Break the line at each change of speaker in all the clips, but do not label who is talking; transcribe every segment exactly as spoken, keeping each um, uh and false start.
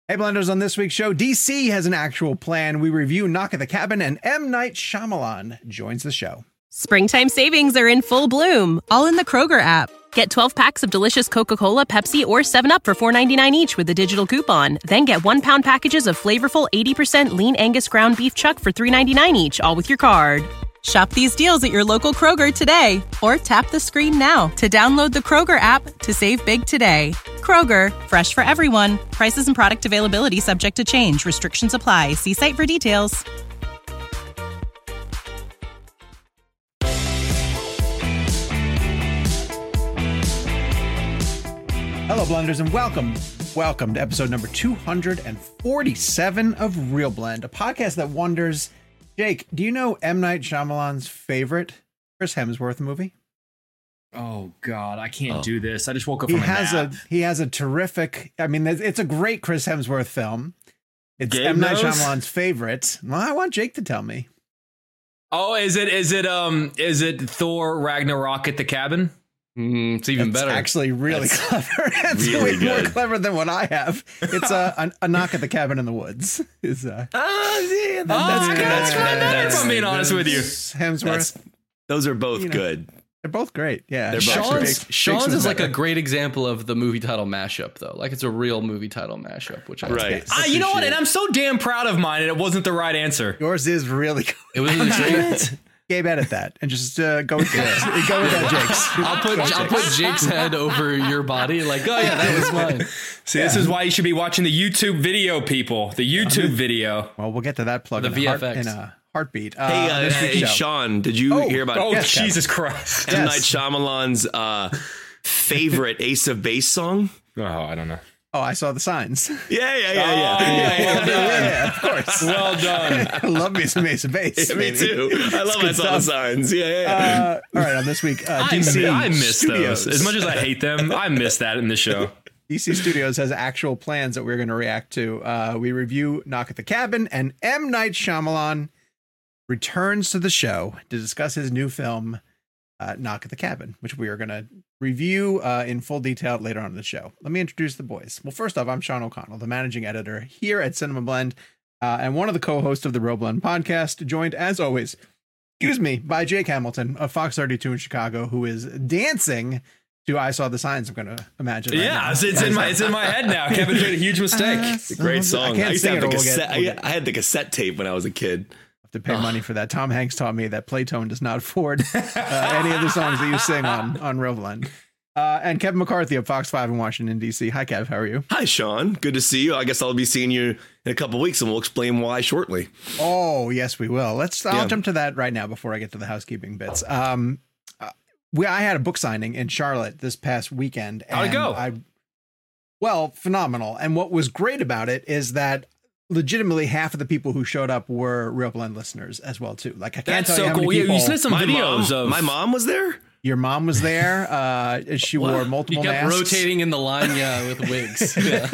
Hey, Blenders, on this week's show, D C has an actual plan. We review Knock at the Cabin, and M. Night Shyamalan joins the show.
Springtime savings are in full bloom, all in the Kroger app. Get twelve packs of delicious Coca-Cola, Pepsi, or seven up for four ninety-nine each with a digital coupon. Then get one-pound packages of flavorful eighty percent lean Angus ground beef chuck for three ninety-nine each, all with your card. Shop these deals at your local Kroger today, or tap the screen now to download the Kroger app to save big today. Kroger, fresh for everyone. Prices and product availability subject to change. Restrictions apply. See site for details.
Hello, Blenders, and welcome. Welcome to episode number two hundred forty-seven of Real Blend, a podcast that wonders, Jake, do you know M. Night Shyamalan's favorite Chris Hemsworth movie?
Oh God, I can't
oh.
do this. I just woke up
He
from a
has
nap.
a he has a terrific. I mean, it's a great Chris Hemsworth film. It's
Gabe
M. Night
knows?
Shyamalan's favorite. Well, I want Jake to tell me.
Oh, is it is it um is it Thor Ragnarok at the cabin?
Mm, it's even
It's
better.
actually really
That's
clever. It's
really
way more
good.
clever than what I have. It's a, a a knock at the cabin in the woods. Is uh,
Ah, yeah, that-
Oh,
that's
I
good.
got
That's
it.
good.
That's
That's-
if I'm being honest with you.
Hemsworth.
that's- Those are both
You know.
good.
They're both great. Yeah,
They're both
Actually,
great.
Sean's,
Jake's-
Sean's
Jake's
is like a
better.
great example of the movie title mashup, though. Like it's a real movie title mashup, which I
Right.
think.
Ah, you know what? And I'm so damn proud of mine, and it wasn't the right answer.
Yours is really good.
It was great.
Gabe, edit that and just uh, go with that. Go with that, Jake's.
I'll put I'll put Jake's head over your body. Like, oh yeah, that was mine.
See, this is why you should be watching the YouTube video, people. The YouTube video.
Well, we'll get to that plug
The
in, a heart,
V F X.
in a heartbeat. Uh,
Hey, uh,
this
hey,
week's show.
Sean, did you
Oh,
hear about
Oh,
Yes, Kevin.
Jesus Christ.
M.
yes.
Night Shyamalan's uh, favorite Ace of Base song?
Oh, I don't know.
Oh, I saw the signs.
Yeah, yeah, yeah,
Oh,
yeah. yeah, yeah.
well done.
Yeah, of course.
Well done.
I love me some Ace of Base.
Yeah, me
baby.
too. I love I
good
saw the
stuff.
signs. Yeah, yeah. yeah.
Uh, all right, on this week, uh,
I,
D C
I miss
Studios.
those. As much as I hate them, I miss that in the show.
D C Studios has actual plans that we're going to react to. Uh, we review Knock at the Cabin, and M. Night Shyamalan returns to the show to discuss his new film, uh, Knock at the Cabin, which we are going to review uh, in full detail later on in the show. Let me introduce the boys. Well, first off, I'm Sean O'Connell, the managing editor here at Cinema Blend, uh, and one of the co-hosts of the Real Blend podcast, joined as always, excuse me, by Jake Hamilton of Fox thirty-two in Chicago, who is dancing to I Saw the Signs, I'm going to imagine. right
Yeah,
now.
it's, it's in my it's in my head now. Kevin made a huge mistake.
It's a great song.
I can't
used to
sing
have
it,
the
or we'll
cassette.
get- we'll get-
I, I had the cassette tape when I was a kid.
Have to pay money for that. Tom Hanks taught me that Playtone does not afford uh, any of the songs that you sing on on Real Blend. Uh, and Kevin McCarthy of Fox five in Washington, D C. Hi, Kev. How are you?
Hi, Sean. Good to see you. I guess I'll be seeing you in a couple weeks, and we'll explain why shortly.
Oh, yes, we will. Let's. I'll
Yeah.
jump to that right now before I get to the housekeeping bits. Um, uh, we I had a book signing in Charlotte this past weekend.
How'd it
and
go?
I, well, phenomenal. And what was great about it is that legitimately half of the people who showed up were Real Blend listeners as well too. Like I can't
That's
tell you
so
how
cool.
many
Yeah,
people.
you sent some
My
videos
mom,
of
my mom was there.
Your mom was there. Uh, she wore
You
multiple
kept
masks.
rotating in the line, yeah, with wigs. Yeah.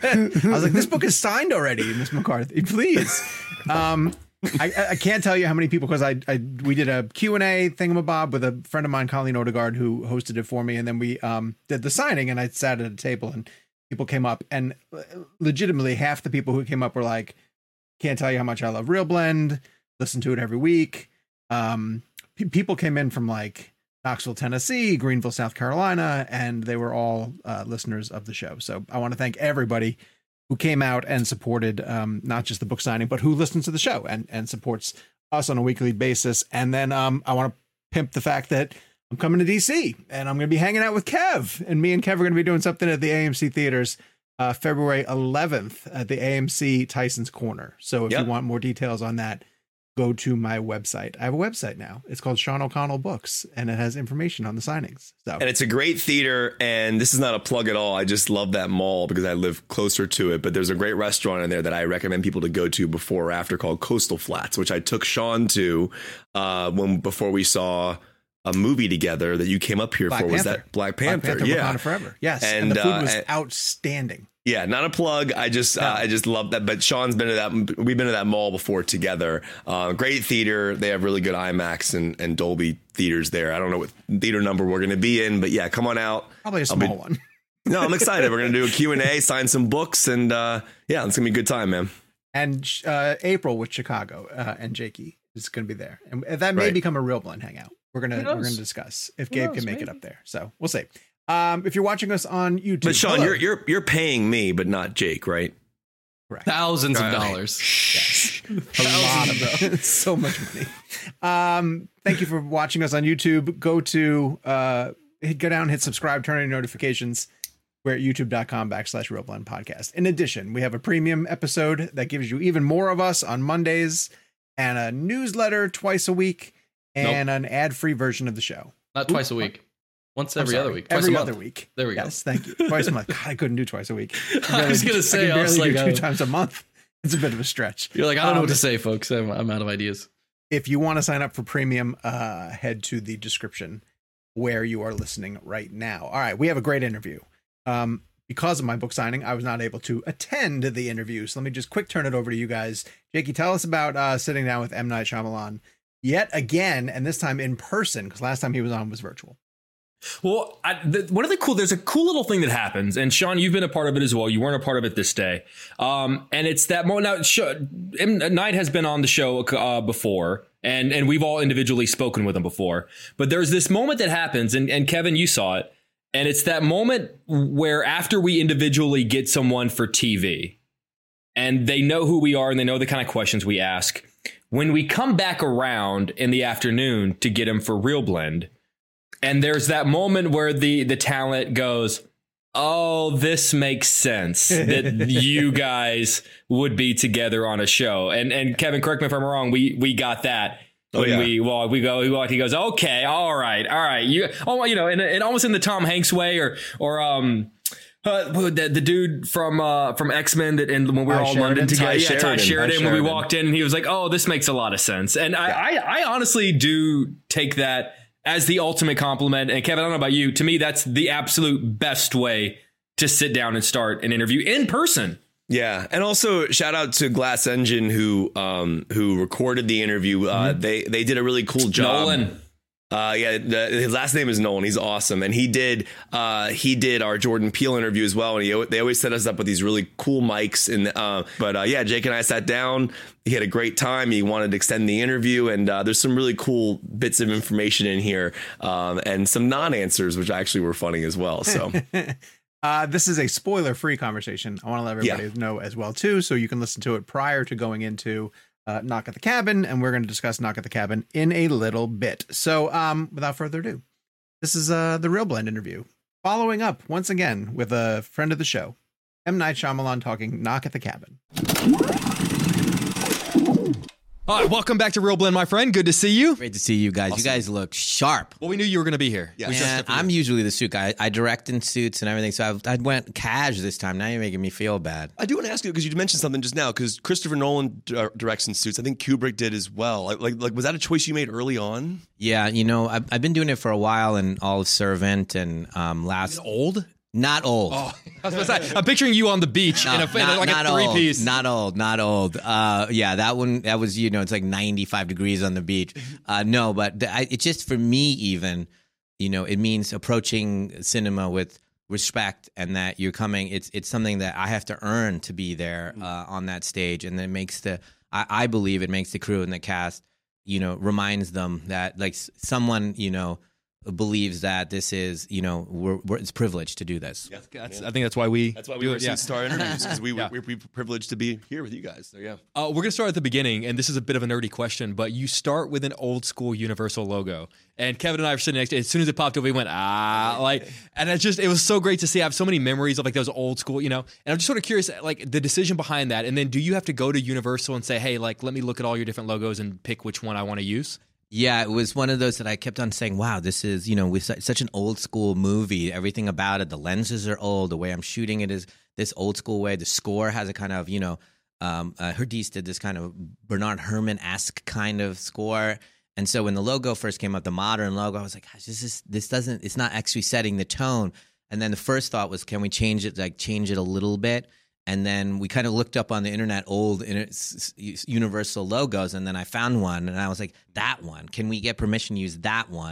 I was like, this book is signed already, Miss McCarthy. Please. Um, I, I can't tell you how many people, because I, I we did a Q and A thingamabob with a friend of mine, Colleen Odegaard, who hosted it for me, and then we um did the signing, and I sat at a table, and people came up, and legitimately half the people who came up were like, can't tell you how much I love Real Blend, listen to it every week. Um, pe- people came in from like Knoxville, Tennessee, Greenville, South Carolina, and they were all uh, listeners of the show. So I want to thank everybody who came out and supported um, not just the book signing, but who listens to the show and, and supports us on a weekly basis. And then um, I want to pimp the fact that I'm coming to D C and I'm going to be hanging out with Kev, and me and Kev are going to be doing something at the A M C theaters uh, February eleventh at the A M C Tyson's Corner. So if
Yep.
you want more details on that, go to my website. I have a website now. It's called Sean O'Connell Books, and it has information on the signings. So
And it's a great theater, and this is not a plug at all. I just love that mall because I live closer to it. But there's a great restaurant in there that I recommend people to go to before or after called Coastal Flats, which I took Sean to uh, when before we saw a movie together that you came up here
Black
for. Was
Panther.
that Black
Black
Panther?
Panther
yeah.
Wakanda Forever. Yes. And,
And,
the food
uh,
was
and-
outstanding.
Yeah, not a plug. I just uh, I just love that. But Sean's been to that. We've been to that mall before together. Uh, great theater. They have really good IMAX and, and Dolby theaters there. I don't know what theater number we're going to be in, but yeah, come on out.
Probably a
I'll be-
small one.
No, I'm excited. We're going to do a Q and A, sign some books, and uh, yeah, it's going to be a good time, man.
And uh, April with Chicago uh, and Jakey is going to be there. And that may
Right.
become a real blend hangout. We're going to
Who
we're
knows?
going to discuss if
Who
Gabe
knows?
can make it
Maybe.
up there. So we'll see. Um, if you're watching us on YouTube.
But Sean,
hello.
you're you're you're paying me, but not Jake, right?
correct.
Thousands of
Right.
dollars.
A lot of it. So much money. Um, thank you for watching us on YouTube. Go to uh, hit, go down, hit subscribe, turn on your notifications. We're at youtube.com backslash Real Blend Podcast. In addition, we have a premium episode that gives you even more of us on Mondays and a newsletter twice a week and an ad-free version of the show.
Not twice a week. Once
I'm
every
sorry,
other week. Twice
Every
a month.
other week.
There we go.
Yes, thank you. Twice a month. God, I couldn't do twice a week.
I was gonna say,
I, can
I was
barely
like,
do
oh.
two times a month. It's a bit of a stretch.
You're like, I don't know
Um,
what to say, folks. I'm, I'm out of ideas.
If you want to sign up for premium, uh, head to the description where you are listening right now. All right, we have a great interview. Um, because of my book signing, I was not able to attend the interview. So let me just quick turn it over to you guys. Jakey, tell us about uh, sitting down with M. Night Shyamalan yet again, and this time in person, because last time he was on was virtual.
Well, I, the, one of the cool, there's a cool little thing that happens, and Sean, you've been a part of it as well. You weren't a part of it this day, um, and it's that moment. Now, show, M. Night has been on the show uh, before, and and we've all individually spoken with him before. But there's this moment that happens, and, and Kevin, you saw it, and it's that moment where after we individually get someone for T V, and they know who we are, and they know the kind of questions we ask. When we come back around in the afternoon to get him for Real Blend. And there's that moment where the, the talent goes, oh, this makes sense that you guys would be together on a show. And and Kevin, correct me if I'm wrong. We we got that.
Oh,
When
yeah.
we well, we go, we walk, he goes, okay, all right, all right. You, oh, you know, and, and almost in the Tom Hanks way, or or um, uh, the, the dude from uh from X-Men that, and when we were
Ty
all in
Sheridan?
London together,
Ty
yeah, Ty
Sheridan.
Sheridan.
Ty
When we
Sheridan.
walked in, and he was like, oh, this makes a lot of sense. And I, I, I honestly do take that as the ultimate compliment. And Kevin, I don't know about you. To me, that's the absolute best way to sit down and start an interview in person.
Yeah, and also shout out to Glass Engine who um who recorded the interview. Uh, they they did a really cool job.
Nolan.
Uh, yeah, the, his last name is Nolan. He's awesome, and he did uh, he did our Jordan Peele interview as well. And he, they always set us up with these really cool mics. And uh, but uh, yeah, Jake and I sat down. He had a great time. He wanted to extend the interview, and uh, there's some really cool bits of information in here, um, and some non-answers, which actually were funny as well. So
Uh, this is a spoiler-free conversation. I want to let everybody
Yeah.
know as well, too, so you can listen to it prior to going into uh, Knock at the Cabin, and we're going to discuss Knock at the Cabin in a little bit. So um, without further ado, this is uh, the Real Blend interview. Following up, once again, with a friend of the show, M. Night Shyamalan talking Knock at the Cabin.
All right, welcome back to Real Blend, my friend. Good to see you.
Great to see you guys. You guys look sharp.
Well, we knew you were going to be here.
Yeah.
We dressed
And
up for you.
I'm usually the suit guy. I direct in suits and everything, so I, I went cash this time. Now you're making me feel bad.
I do want to ask you because you mentioned something just now. Because Christopher Nolan d- directs in suits, I think Kubrick did as well. Like, like, like, was that a choice you made early on?
Yeah, you know, I've, I've been doing it for a while, and all of Servant and um, last
old.
not old.
Oh, I was about to say, I'm picturing you on the beach
No,
in a, in
not,
like
not
a three
old,
piece.
Not old, not old. Uh, yeah, that one, that was, you know, it's like ninety-five degrees on the beach. Uh, no, but the, I, it just, for me even, you know, it means approaching cinema with respect, and that you're coming, it's it's something that I have to earn to be there uh, on that stage. And it makes the, I, I believe it makes the crew and the cast, you know, reminds them that like s- someone, you know, believes that this is, you know, we're, we're it's privileged to do this.
Yeah,
That's, I think that's why we.
That's why we
do
wear
it, yeah.
suits to our interviews because we,
Yeah.
we, we're privileged to be here with you guys. So yeah.
Uh, we're gonna start at the beginning, and this is a bit of a nerdy question, but you start with an old school Universal logo, and Kevin and I were sitting next to it. As soon as it popped up, we went ah, like, and it just it was so great to see. I have so many memories of like those old school, you know. And I'm just sort of curious, like the decision behind that, and then do you have to go to Universal and say, hey, like, let me look at all your different logos and pick which one I want to use?
Yeah, it was one of those that I kept on saying, wow, this is, you know, with su- such an old school movie. Everything about it, the lenses are old. The way I'm shooting it is this old school way. The score has a kind of, you know, um, uh, Herdis did this kind of Bernard Herrmann-esque kind of score. And so when the logo first came up, the modern logo, I was like, gosh, this is, this doesn't, it's not actually setting the tone. And then the first thought was, can we change it, like change it a little bit? And then we kind of looked up on the internet old inter- s- s- Universal logos, and then I found one, and I was like, that one. Can we get permission to use that one?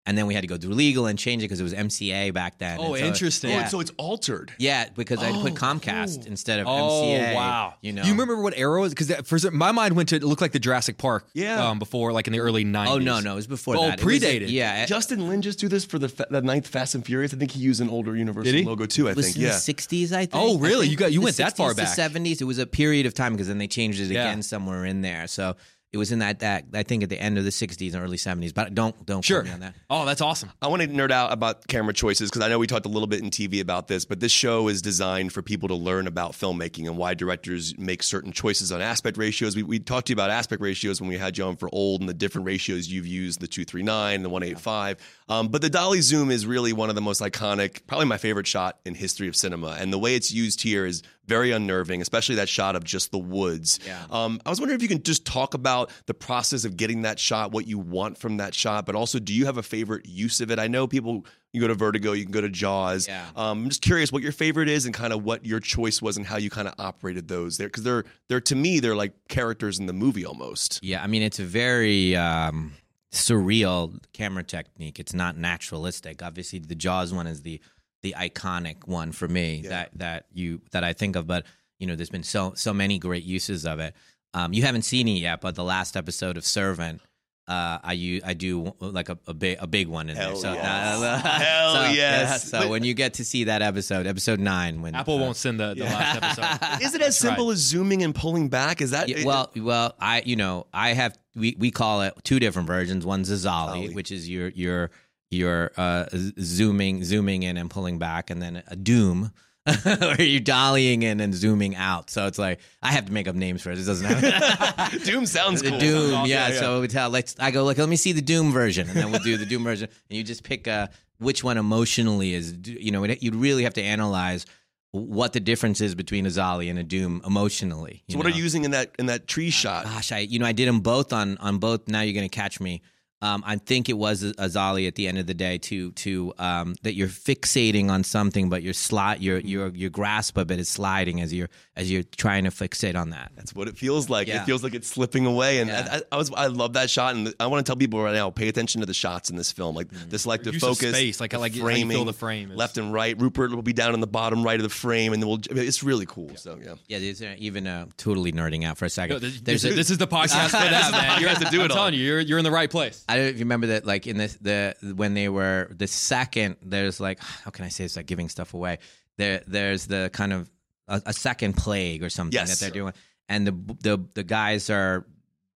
And then we had to go through legal and change it because it was M C A back then.
Oh,
And so-
interesting.
Yeah.
Oh, so it's altered.
Yeah, because I put
Oh,
Comcast
cool.
instead of
Oh,
M C A.
wow.
You know,
you remember what era was? Because for some- my mind went to it looked like the Jurassic Park.
Yeah.
Um, before like in the early nineties.
Oh no, no, it was before
Oh,
that. It was-
predated.
yeah, it
Justin Lin just do this for the fa- the ninth Fast and Furious. I think he used an older Universal
Did he?
logo too. I
was
think.
in
Yeah.
the sixties, I think.
Oh,
I
really?
think.
You got- you
The
went that far
sixties to
back.
seventies. It was a period of time because then they changed it
Yeah.
again somewhere in there. So it was in that that I think at the end of the sixties and early seventies. But don't don't
Sure.
quote me on that.
Oh, that's awesome.
I want to nerd out about camera choices because I know we talked a little bit in T V about this, but this show is designed for people to learn about filmmaking and why directors make certain choices on aspect ratios. We, we talked to you about aspect ratios when we had you on for Old and the different ratios you've used, the two three nine, the one eighty-five. Um, but the dolly zoom is really one of the most iconic, probably my favorite shot in history of cinema. And the way it's used here is very unnerving, especially that shot of just the woods.
Yeah.
Um, I was wondering if you can just talk about the process of getting that shot, what you want from that shot, but also do you have a favorite use of it? I know people, you go to Vertigo, you can go to Jaws.
Yeah.
Um, I'm just curious what your favorite is and kind of what your choice was and how you kind of operated those there. Because they're, they're, to me, they're like characters in the movie almost.
Yeah, I mean it's a very um, surreal camera technique. It's not naturalistic. Obviously, the Jaws one is the the iconic one for me
Yeah.
that that you that I think of. But you know, there's been so so many great uses of it. Um, you haven't seen it yet, but the last episode of Servant, uh, I use I do like a, a big a big one in
Hell
there. So,
yes.
uh,
Hell
so,
yes.
yeah, so
But-
when you get to see that episode, episode nine, when
Apple
uh,
won't send the, the last episode.
Is it as simple as zooming and pulling back? Is that
Yeah, well, well, I you know I have we, we call it two different versions. One's a Zolly,
Zolly.
which is your your your uh, z- zooming zooming in and pulling back, and then a Doom, where you're dollying in and zooming out. So it's like I have to make up names for it. It doesn't have
Doom sounds
the
cool.
Doom, yeah. So we tell let's I go like let me see the Doom version, and then we'll do the Doom version, and you just pick uh, which one emotionally is. You know, it, you'd really have to analyze what the difference is between a Zolly and a Doom emotionally.
So what are you using in that in that tree shot?
Gosh, I you know I did them both on on both. Now you're gonna catch me. Um, I think it was a, a Zolly at the end of the day to to um, that you're fixating on something, but your slot your your your grasp of it is sliding as you're as you're trying to fixate on that.
That's what it feels like.
Yeah.
It feels like it's slipping away, and
Yeah.
I, I, I was I love that shot, and I want to tell people right now: pay attention to the shots in this film, like the selective
Use of
focus,
space, like-
the
like how you feel the frame is-
left and right. Rupert will be down in the bottom right of the frame, and then we'll. It's really cool. So yeah,
Yeah, there's uh, even uh, totally nerding out for a second.
No, this,
There's
this,
a-
this is the podcast for that, man. You're,
have to do it
I'm
all.
telling you, you're, you're in the right place.
I don't know if you remember that, like in this, the when they were the second. There's like, how can I say it's like giving stuff away. There, there's the kind of a, a second plague or something
Yes.
that they're doing, and the the the guys are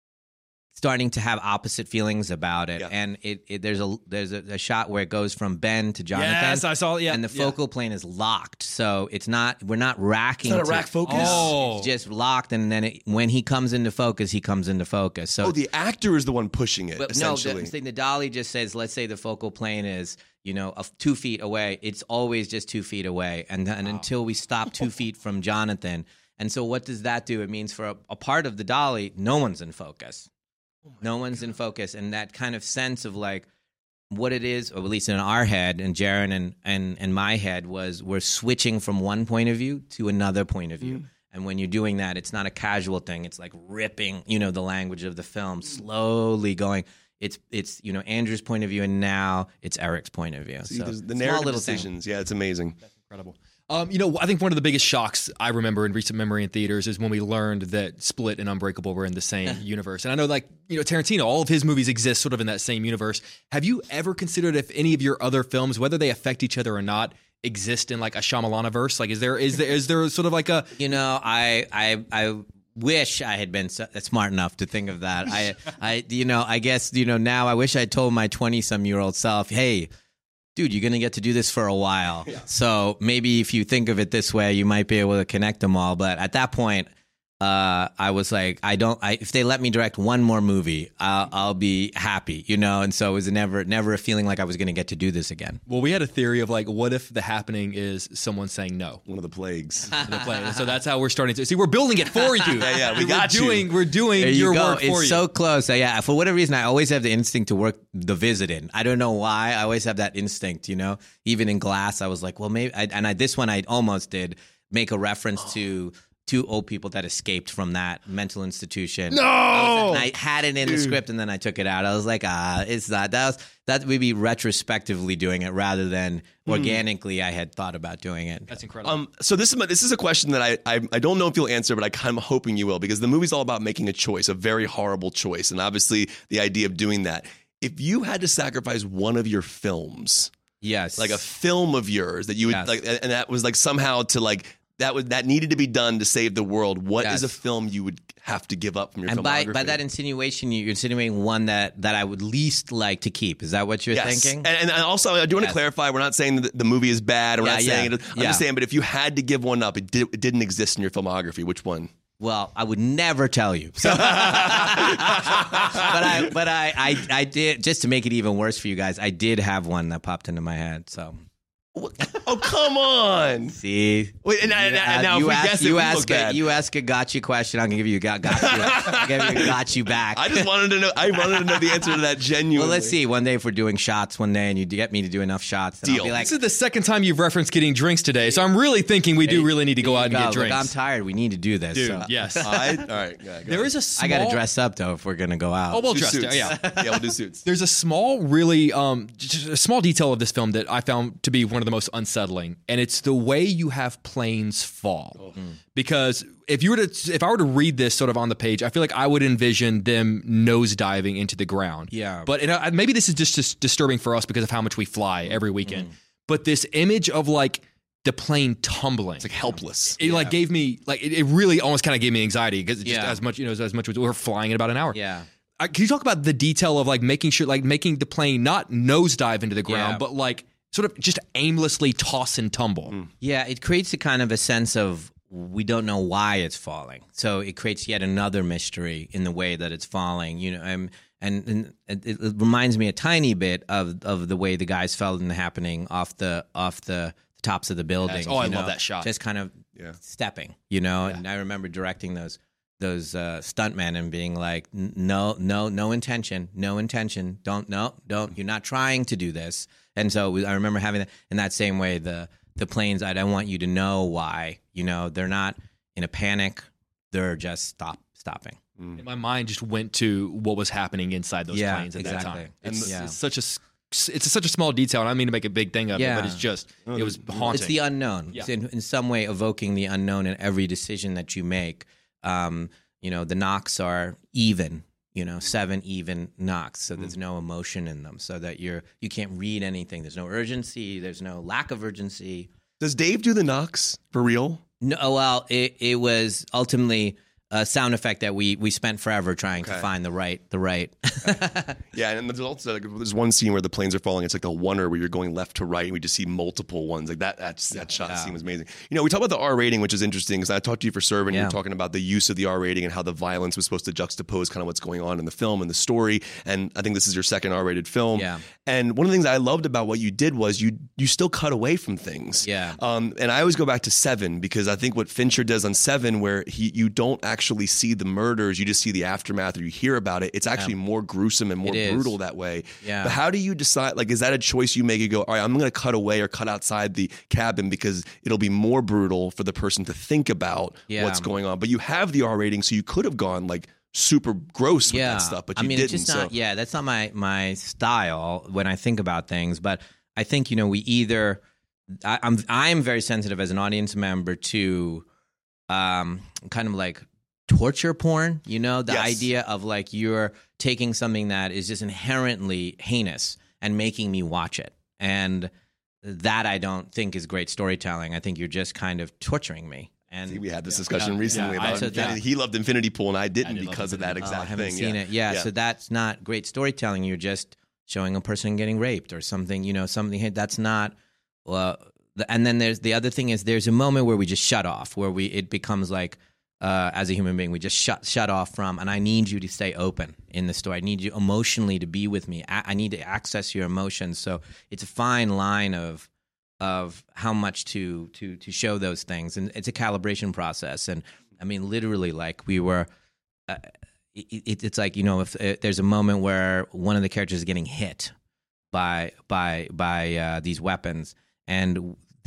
starting to have opposite feelings about it.
Yeah.
And it, it there's a there's a, a shot where it goes from Ben to Jonathan.
Yes, I saw. Yeah,
and the
yeah.
focal plane is locked, so it's not. We're not racking.
It's not a
to-
rack focus?
Oh.
It's just locked, and then it, when he comes into focus, he comes into focus. So
oh, the actor is the one pushing it.
but no,
essentially,
the, I'm saying the dolly just says, let's say the focal plane is, you know, a, two feet away. It's always just two feet away, and then until we stop two feet from Jonathan. And so, what does that do? It means for a, a part of the dolly, no one's in focus. no one's in focus, and that kind of sense of like what it is, or at least in our head, and Jaron and and and my head was we're switching from one point of view to another point of view. Mm. And when you're doing that, it's not a casual thing. It's like ripping, you know, the language of the film, slowly going. It's it's you know Andrew's point of view, and now it's Eric's point of view.
See,
So
there's the
small
narrative
little thing.
decisions. Yeah, it's amazing.
Incredible. Um, you know, I think one of the biggest shocks I remember in recent memory in theaters is when we learned that Split and Unbreakable were in the same universe. And I know, like, you know, Tarantino, all of his movies exist sort of in that same universe. Have you ever considered if any of your other films, whether they affect each other or not, exist in like a Shyamalana-verse? Like, is there is there is there sort of like a
You know, I I I wish I had been so, smart enough to think of that. I I you know, I guess you know now I wish I told my twenty-some-year-old self, "Hey, dude, you're going to get to do this for a while. Yeah. So maybe if you think of it this way, you might be able to connect them all." But at that point, uh, I was like, I don't, I, if they let me direct one more movie, I'll, I'll be happy, you know? And so it was never, never a feeling like I was going to get to do this again.
well, we had a theory of like, what if The Happening is someone saying no?
One of the plagues.
to the play. And so that's how we're starting to see. We're building it for you.
Yeah, yeah, we
we're
got you.
doing, We're doing
There
your
you go.
work
It's
for you.
so close. Uh, yeah, for whatever reason, I always have the instinct to work the visit in. I don't know why. I always have that instinct, you know? Even in Glass, I was like, well, maybe, I, and I, this one I almost did make a reference to two old people that escaped from that mental institution.
No!
I, was, and I had it in the script and then I took it out. I was like, ah, it's not. That was that would be retrospectively doing it rather than organically I had thought about doing it.
That's incredible.
Um, so this is my, this is a question that I, I I don't know if you'll answer, but I kind of hoping you will, because the movie's all about making a choice, a very horrible choice, and obviously the idea of doing that. If you had to sacrifice one of your films,
Yes.
like a film of yours that you would
Yes.
like, and that was like somehow to like that was that needed to be done to save the world. What is
Yes.
a film you would have to give up from your
And by,
filmography?
by that insinuation, you're insinuating one that, that I would least like to keep. Is that what you're
Yes.
thinking?
And, and also, I do want
Yes.
to clarify: we're not saying that the movie is bad. We're
Yeah,
not saying
yeah,
it. I'm
yeah.
just saying, but if you had to give one up, it, did, it didn't exist in your filmography. Which one?
Well, I would never tell you. So, but I, but I, I, I did, just to make it even worse for you guys, I did have one that popped into my head. So,
Oh, come on!
see,
Wait, and, and, and now if
you
we
ask,
guess it,
you
we
ask,
look
a,
bad.
you ask a gotcha question. I'm gonna give you a got, got you, I'll give you a got you back.
I just wanted to know. I wanted to know the answer to that genuinely.
Well, let's see. One day, if we're doing shots, one day, and you get me to do enough shots, then
Deal.
I'll be like,
This is the second time you've referenced getting drinks today, so I'm really thinking we do really need to go
"There
out
you
and
go.
get
Look,
drinks.
I'm tired. We need to do this.
Dude,
so.
yes.
I, all right. Yeah, go
There
ahead.
is a small...
I got to dress up though if we're gonna go out.
Oh, we'll
Do
dress
suits.
there, yeah.
yeah, we'll do suits.
There's a small, really, um, just a small detail of this film that I found to be one of the most unsettling, and it's the way you have planes fall. Because if you were to, if I were to read this sort of on the page, I feel like I would envision them nosediving into the ground.
Yeah.
But and uh, maybe this is just, just disturbing for us because of how much we fly every weekend. But this image of like the plane tumbling,
It's like helpless.
it like gave me like it, it really almost kind of gave me anxiety because just
Yeah.
as much you know as, as much as we're flying in about an hour.
Yeah.
I, can you talk about the detail of like making sure, like making the plane not nosedive into the ground,
Yeah.
but like sort of just aimlessly toss and tumble?
Yeah, it creates a kind of a sense of we don't know why it's falling. So it creates yet another mystery in the way that it's falling. You know, um, and, and it, it reminds me a tiny bit of of the way the guys fell in the happening off the off the tops of the buildings.
Oh, I
you
love
know,
that shot.
Just kind of
Yeah.
stepping, you know. And I remember directing those those uh, stuntmen and being like, "N- no, no, no intention, no intention. Don't, no, don't. You're not trying to do this." And so we, I remember having that in that same way. The the planes, I don't want you to know why. You know, they're not in a panic. They're just stop stopping.
And my mind just went to what was happening inside those
Yeah,
planes at that
exactly.
time. It's,
And- yeah.
it's such a s- it's such a small detail, and I don't mean to make a big thing of
Yeah.
it, but it's just it was haunting.
It's the unknown.
Yeah.
It's in, in some way evoking the unknown in every decision that you make. Um, you know, the knocks are even. You know, seven even knocks, so there's no emotion in them, so that you're you can't read anything. There's no urgency. There's no lack of urgency.
Does Dave do the knocks for real?
No, well, it it was ultimately a sound effect that we we spent forever trying to
Okay.
find the right the right.
Yeah, and there's also like, there's one scene where the planes are falling. It's like a oneer where you're going left to right, and we just see multiple ones. Like that, that, that shot
Yeah.
scene was amazing. You know, we talk about the R rating, which is interesting because I talked to you for Servant. You
Yeah.
were talking about the use of the R rating and how the violence was supposed to juxtapose kind of what's going on in the film and the story. And I think this is your second R rated film.
Yeah.
And one of the things I loved about what you did was you you still cut away from things.
Yeah.
Um, and I always go back to Seven because I think what Fincher does on Seven, where he you don't actually see the murders, you just see the aftermath or you hear about it. It's actually more gruesome and more
It is.
brutal that way.
Yeah.
But how do you decide? Like, is that a choice you make? You go, all right, I'm going to cut away or cut outside the cabin because it'll be more brutal for the person to think about
Yeah.
what's going on. But you have the R rating, so you could have gone like super gross with
yeah,
that stuff, but
I
you
mean,
didn't.
it's just
so
not. Yeah, that's not my my style when I think about things. But I think you know we either I, I'm I'm very sensitive as an audience member to um kind of like torture porn. You know, the
Yes.
idea of like you're taking something that is just inherently heinous and making me watch it, and that I don't think is great storytelling. I think you're just kind of torturing me. And
See, we had this discussion recently
Yeah, I-
about
so
Infinity.
that-
he loved Infinity Pool and I didn't
did love
because of that
Infinity
Oh,
exact
I haven't
thing.
seen
yeah.
it. Yeah,
Yeah.
so that's not great storytelling. You're just showing a person getting raped or something. You know, something that's not. Well, the, and then there's the other thing is there's a moment where we just shut off, where we it becomes like uh, as a human being we just shut shut off from. And I need you to stay open in the story. I need you emotionally to be with me. I, I need to access your emotions. So it's a fine line of. of how much to to to show those things, and it's a calibration process. And I mean, literally, like we were, uh, it, it's like you know, if uh, there's a moment where one of the characters is getting hit by by by uh, these weapons, and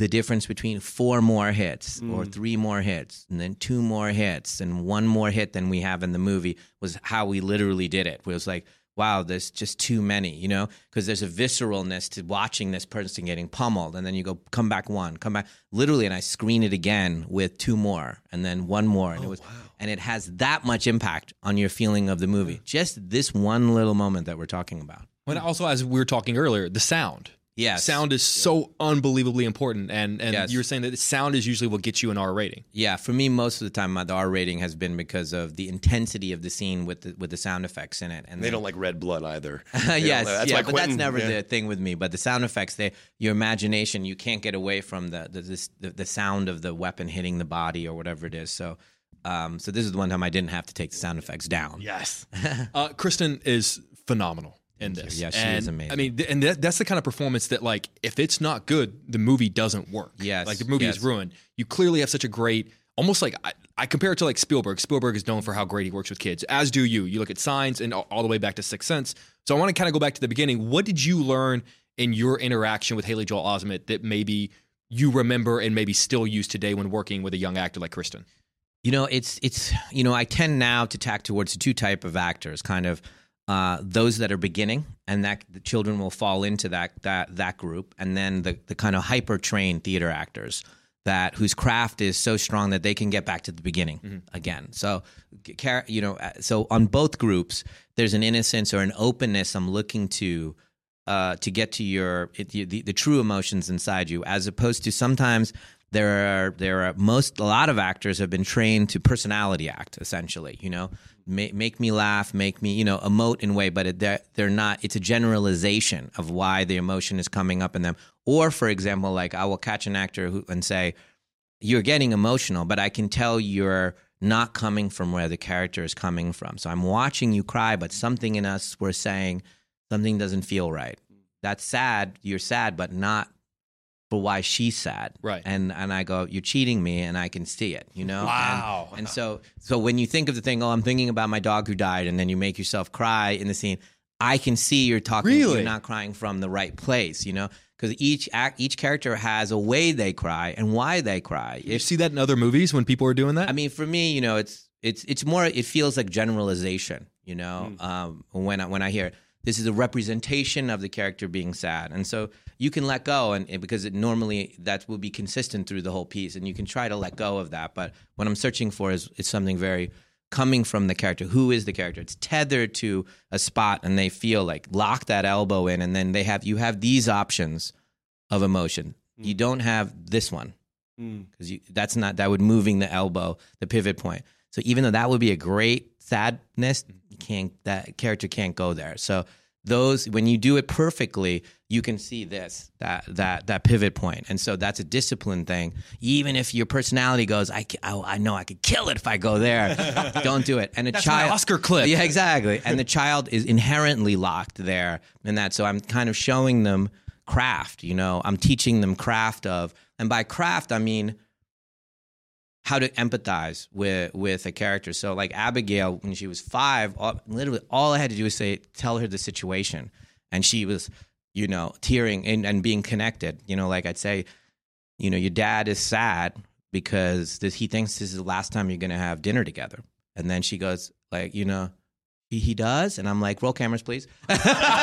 the difference between four more hits mm. or three more hits and then two more hits and one more hit than we have in the movie was how we literally did it. It was like, wow, there's just too many, you know, because there's a visceralness to watching this person getting pummeled. And then you go, come back one, come back. Literally, and I screen it again with two more and then one more. And, oh, it was, wow. and it has that much impact on your feeling of the movie. Just this one little moment that we're talking about.
But also, as we were talking earlier, the sound.
Yes.
Sound is so unbelievably important. And, and
Yes.
you were saying that the sound is usually what gets you an R rating.
Yeah, for me, most of the time, my, the R rating has been because of the intensity of the scene with the, with the sound effects in it. And
They
then,
don't like red blood either.
yes,
that's
yeah,
why
but
Quentin-
that's never
yeah.
the thing with me. But the sound effects, they, your imagination, you can't get away from the the, this, the the sound of the weapon hitting the body or whatever it is. So, um, so this is the one time I didn't have to take the sound effects down.
Yes. uh, Kristen is phenomenal in this.
Yeah, she
and,
is amazing.
I mean, th- and that, that's the kind of performance that, like, if it's not good, the movie doesn't work.
Yes,
Like, the movie
yes.
is ruined. You clearly have such a great, almost like, I, I compare it to, like, Spielberg. Spielberg is known for how great he works with kids, as do you. You look at Signs and all, all the way back to Sixth Sense. So I want to kind of go back to the beginning. What did you learn in your interaction with Haley Joel Osment that maybe you remember and maybe still use today when working with a young actor like Kristen?
You know, it's it's you know, I tend now to tack towards the two type of actors, kind of uh, those that are beginning, and that the children will fall into that that that group, and then the the kind of hyper trained theater actors that whose craft is so strong that they can get back to the beginning mm-hmm. again. So, you know, so on both groups, there's an innocence or an openness I'm looking to uh, to get to your the, the, the true emotions inside you, as opposed to sometimes. There are there are most a lot of actors have been trained to personality act, essentially. You know, make, make me laugh, make me you know emote in a way, but it, they're they're not. It's a generalization of why the emotion is coming up in them. Or, for example, like I will catch an actor who and say, "You're getting emotional, but I can tell you're not coming from where the character is coming from. So I'm watching you cry, but something in us we're saying something doesn't feel right. That's sad. You're sad, but not." But why she's sad,
right?
And and I go, you're cheating me, and I can see it, you know.
Wow.
And, and so so when you think of the thing, oh, I'm thinking about my dog who died, and then you make yourself cry in the scene. I can see you're talking.
Really?
You're not crying from the right place, you know, because each act, each character has a way they cry and why they cry.
You see that in other movies when people are doing that?
I mean, for me, you know, it's it's it's more. It feels like generalization, you know, mm. um, when I, when I hear. This is a representation of the character being sad. And so you can let go, and, and because it normally that will be consistent through the whole piece, and you can try to let go of that. But what I'm searching for is, is something very coming from the character. Who is the character? It's tethered to a spot, and they feel like lock that elbow in, and then they have you have these options of emotion. Mm. You don't have this one because mm. that's not that would moving the elbow, the pivot point. So even though that would be a great sadness, you can't that character can't go there. So those when you do it perfectly, you can see this that that that pivot point, and so that's a discipline thing. Even if your personality goes, I I, I know I could kill it if I go there. Don't do it. And a
that's
child
my Oscar clip.
Yeah, exactly. And the child is inherently locked there, and that. So I'm kind of showing them craft. You know, I'm teaching them craft of, and by craft I mean. How to empathize with with a character. So like Abigail, when she was five, all, literally all I had to do was say, tell her the situation. And she was, you know, tearing and, and being connected. You know, like I'd say, you know, your dad is sad because this, he thinks this is the last time you're going to have dinner together. And then she goes like, you know, he, he does? And I'm like, roll cameras, please. And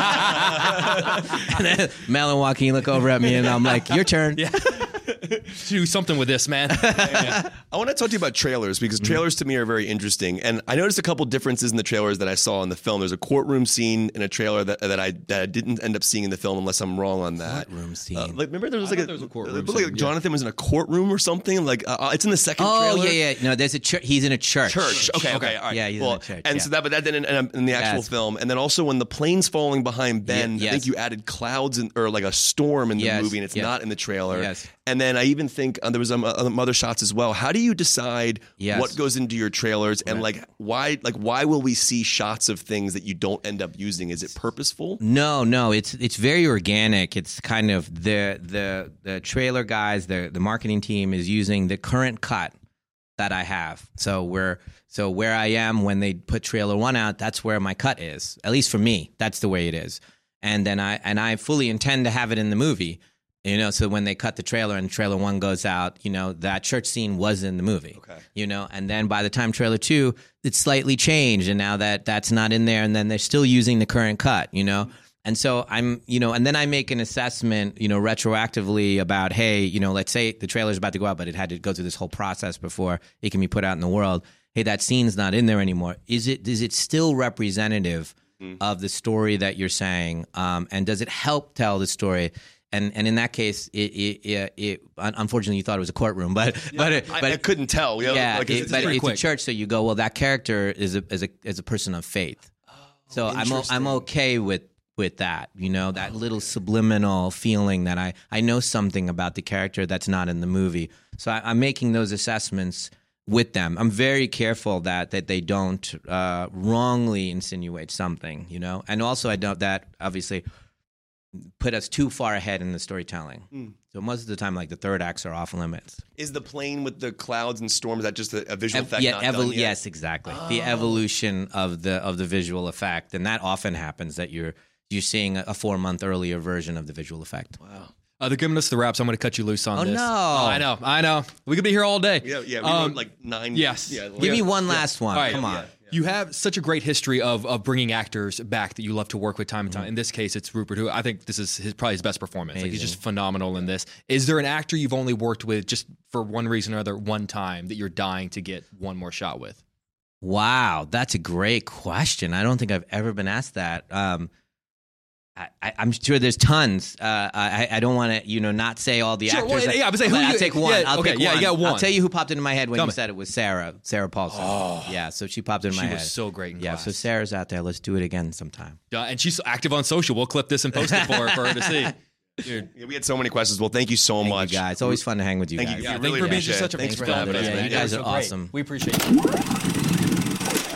then Mel and Joaquin look over at me and I'm like, your turn.
Yeah. Do something with this, man. Yeah.
I want to talk to you about trailers because trailers to me are very interesting, and I noticed a couple differences in the trailers that I saw in the film. There's a courtroom scene in a trailer that that I that I didn't end up seeing in the film, unless I'm wrong on that.
Courtroom scene.
Uh, like, remember there was
I
like a,
there was a courtroom
it looked like
scene, yeah.
Jonathan was in a courtroom or something. Like uh, it's in the second.
Oh
trailer.
yeah, yeah. No, there's a church. He's in a church.
Church. Okay, okay, all right.
Yeah, he's
well,
in a church.
And
yeah.
so that, but that didn't end up in the actual
Yes.
film. And then also when the plane's falling behind Ben,
Ye-
I think
yes.
you added clouds in, or like a storm in the
Yes,
movie, and it's
yes.
not in the trailer.
Yes.
And then I even think uh, there was um, uh, other shots as well. How do you decide
Yes.
what goes into your trailers, and like why, like why will we see shots of things that you don't end up using? Is it purposeful?
No, no, it's it's very organic. It's kind of the the the trailer guys, the the marketing team is using the current cut that I have. So we're so where I am when they put trailer one out, that's where my cut is. At least for me, that's the way it is. And then I and I fully intend to have it in the movie. You know, so when they cut the trailer and trailer one goes out, you know, that church scene was in the movie.
Okay.
You know, and then by the time trailer two, it's slightly changed, and now that that's not in there, and then they're still using the current cut, you know? And so I'm, you know, and then I make an assessment, you know, retroactively about, hey, you know, let's say the trailer's about to go out, but it had to go through this whole process before it can be put out in the world. Hey, that scene's not in there anymore. Is it, is it still representative mm. of the story that you're saying? Um, and does it help tell the story? And and in that case, it, it, it, it unfortunately you thought it was a courtroom, but yeah, but it, but
I, I couldn't tell. You know,
yeah,
like,
it,
it's,
but
it's
it's
quick.
a church, so you go, well, that character is a is a is a person of faith. Oh, so I'm o- I'm okay with with that. You know, that little subliminal feeling that I I know something about the character that's not in the movie. So I, I'm making those assessments with them. I'm very careful that that they don't uh, wrongly insinuate something. You know, and also I don't that obviously put us too far ahead in the storytelling. Mm. So most of the time, like the third acts are off limits.
Is the plane with the clouds and storms, is that just a, a visual
Ev-
effect?
yeah,
not
evol-
done yet?
yes, exactly.
Oh.
The evolution of the of the visual effect, and that often happens that you're you're seeing a, a four month earlier version of the visual effect.
Wow.
Uh, they're giving us the wraps. I'm going to cut you loose on
Oh,
this.
no.
Oh, I know. I know. We could be here all day.
Yeah, yeah. We
Um,
wrote like nine.
yes.
Yeah,
Give me one last one.
All right.
Come on.
Yeah.
You have such a great history of of bringing actors back that you love to work with time and time.
Mm-hmm.
In this case, it's Rupert, who I think this is his, probably his best performance. Like he's
Amazing.
just phenomenal in this. Is there an actor you've only worked with just for one reason or other, one time, that you're dying to get one more shot with?
Wow, that's a great question. I don't think I've ever been asked that. Um, I, I, I'm sure there's tons. Uh, I, I don't want to, you know, not say all the
Sure,
actors.
well,
that-
yeah, I would say
but
who
I'll
you-
take one.
yeah,
I'll
okay,
take
yeah,
one.
you got
I'll
one.
tell you who popped into my head when
Tell
you
me.
said it was Sarah. Sarah Paulson.
Oh.
Yeah, so she popped in my
She
head.
was so great in
Yeah,
class.
so Sarah's out there. Let's do it again sometime.
Uh, and she's active on social. We'll clip this and post it for her, for her to see. Dude.
Yeah, we had so many questions. Well, thank you so
Thank
much.
you guys. It's always fun to hang with you
Thank
guys.
you.
Yeah,
We
thank
really
you for being
appreciate
just such a
it. Thanks
great
for
friend.
having us,
Yeah,
man.
you guys
You're
are
so great.
awesome.
We appreciate you.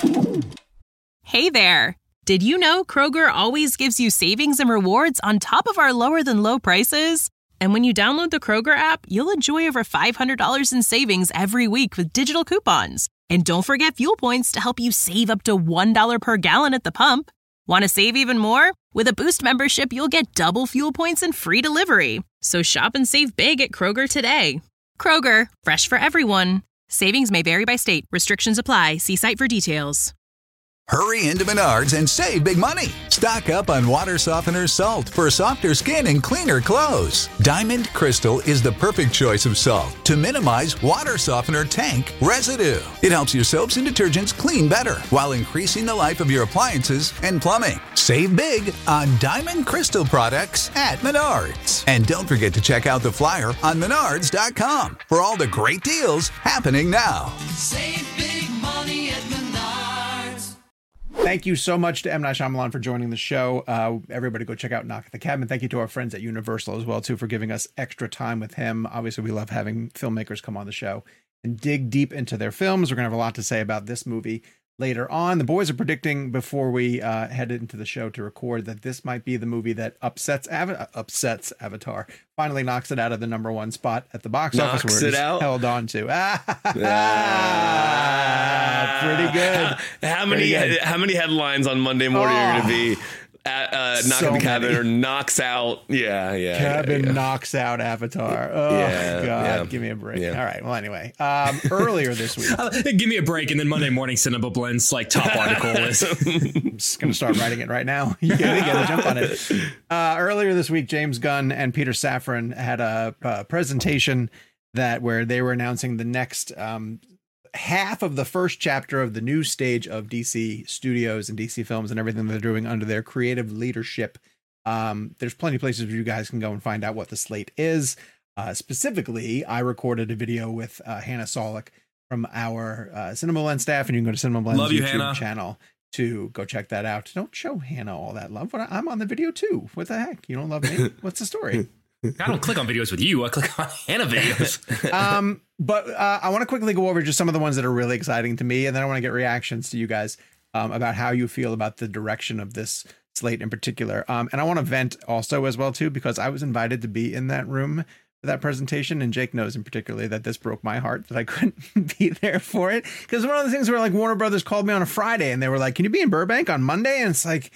Hey there! Did you know Kroger always gives you savings and rewards on top of our lower than low prices? And when you download the Kroger app, you'll enjoy over five hundred dollars in savings every week with digital coupons. And don't forget fuel points to help you save up to one dollar per gallon at the pump. Want to save even more? With a Boost membership, you'll get double fuel points and free delivery. So shop and save big at Kroger today. Kroger, fresh for everyone. Savings may vary by state. Restrictions apply. See site for details.
Hurry into Menards and save big money. Stock up on water softener salt for softer skin and cleaner clothes. Diamond Crystal is the perfect choice of salt to minimize water softener tank residue. It helps your soaps and detergents clean better while increasing the life of your appliances and plumbing. Save big on Diamond Crystal products at Menards. And don't forget to check out the flyer on menards dot com for all the great deals happening now.
Save big money at Menards.
Thank you so much to M. Night Shyamalan for joining the show. Uh, everybody go check out Knock at the Cabin. Thank you to our friends at Universal as well, too, for giving us extra time with him. Obviously, we love having filmmakers come on the show and dig deep into their films. We're going to have a lot to say about this movie later on. The boys are predicting before we uh, head into the show to record that this might be the movie that upsets Ava- upsets Avatar. Finally knocks it out of the number one spot at the box
Knocks
office where
it
it's
out?
held on to. Ah,
Ah.
pretty good.
How many
Pretty good.
how many headlines on Monday morning are going to
Oh.
be at, uh, knock
So
at the cabin
many.
or knocks out? Yeah, yeah.
Cabin
yeah, yeah.
knocks out Avatar. Oh,
Yeah,
God.
yeah.
Give me a break.
Yeah.
All right. Well, anyway, um, earlier this week,
Give me a break, and then Monday morning, Cinema Blend's like top article is.
I'm just going to start writing it right now. You gotta, you gotta jump on it. Uh, earlier this week, James Gunn and Peter Safran had a, a presentation that where they were announcing the next um, half of the first chapter of the new stage of D C Studios and D C Films and everything they're doing under their creative leadership. Um, there's plenty of places where you guys can go and find out what the slate is. Uh, specifically, I recorded a video with uh, Hannah Solik from our uh, Cinema Blend staff, and you can go to Cinema Blend's
Love you,
YouTube
Hannah.
channel to go check that out. Don't show Hannah all that love. But I'm on the video too. What the heck? You don't love me? What's the story?
I don't click on videos with you. I click on Hannah videos.
um, but uh, I want to quickly go over just some of the ones that are really exciting to me, and then I want to get reactions to you guys um, about how you feel about the direction of this slate in particular. Um, and I want to vent also as well too, because I was invited to be in that room for that presentation, and Jake knows in particular that this broke my heart that I couldn't be there for it. Because one of the things where like Warner Brothers called me on a Friday and they were like, "Can you be in Burbank on Monday?" And it's like,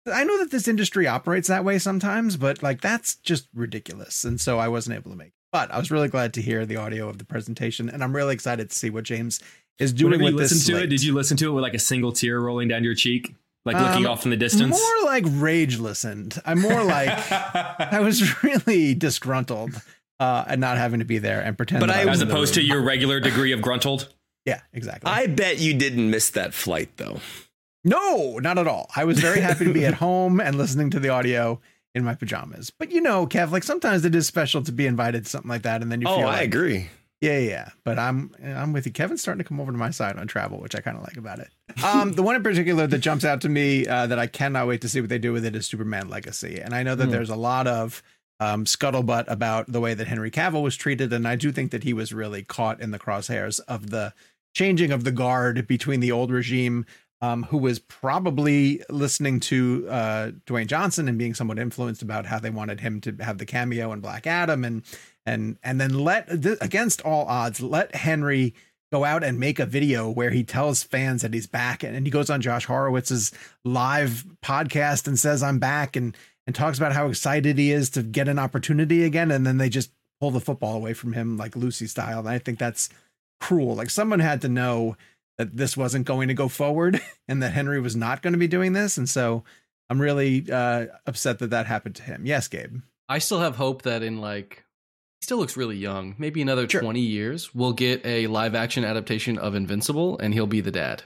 I know that this industry operates that way sometimes, but like that's just ridiculous. And so I wasn't able to make it. But I was really glad to hear the audio of the presentation, and I'm really excited to see what James is doing
Whenever
with
you
this
listen to
slate.
it, did you listen to it with like a single tear rolling down your cheek? Like looking
Um,
off in the distance?
More like rage listened. I'm more like I was really disgruntled uh, at not having to be there and pretend.
But
that
I-
I was
As
in the
opposed to
room.
your regular degree of gruntled?
Yeah, exactly.
I bet you didn't miss that flight though.
No, not at all. I was very happy to be at home and listening to the audio in my pajamas. But you know, Kev, like sometimes it is special to be invited to something like that, and then you
Oh,
feel
I
like,
agree.
Yeah, yeah, yeah. But I'm I'm with you. Kevin's starting to come over to my side on travel, which I kind of like about it. Um, the one in particular that jumps out to me uh, that I cannot wait to see what they do with it is Superman Legacy. And I know that
Mm.
there's a lot of um, scuttlebutt about the way that Henry Cavill was treated, and I do think that he was really caught in the crosshairs of the changing of the guard between the old regime, um, who was probably listening to uh, Dwayne Johnson and being somewhat influenced about how they wanted him to have the cameo in Black Adam, and and and then let th- against all odds let Henry go out and make a video where he tells fans that he's back, and, and he goes on Josh Horowitz's live podcast and says I'm back, and and talks about how excited he is to get an opportunity again, and then they just pull the football away from him like Lucy style. And I think that's cruel. Like someone had to know that this wasn't going to go forward and that Henry was not going to be doing this. And so I'm really uh, upset that that happened to him. Yes, Gabe.
I still have hope that in like, he still looks really young. Maybe another
Sure.
twenty years, we'll get a live action adaptation of Invincible, and he'll be the dad.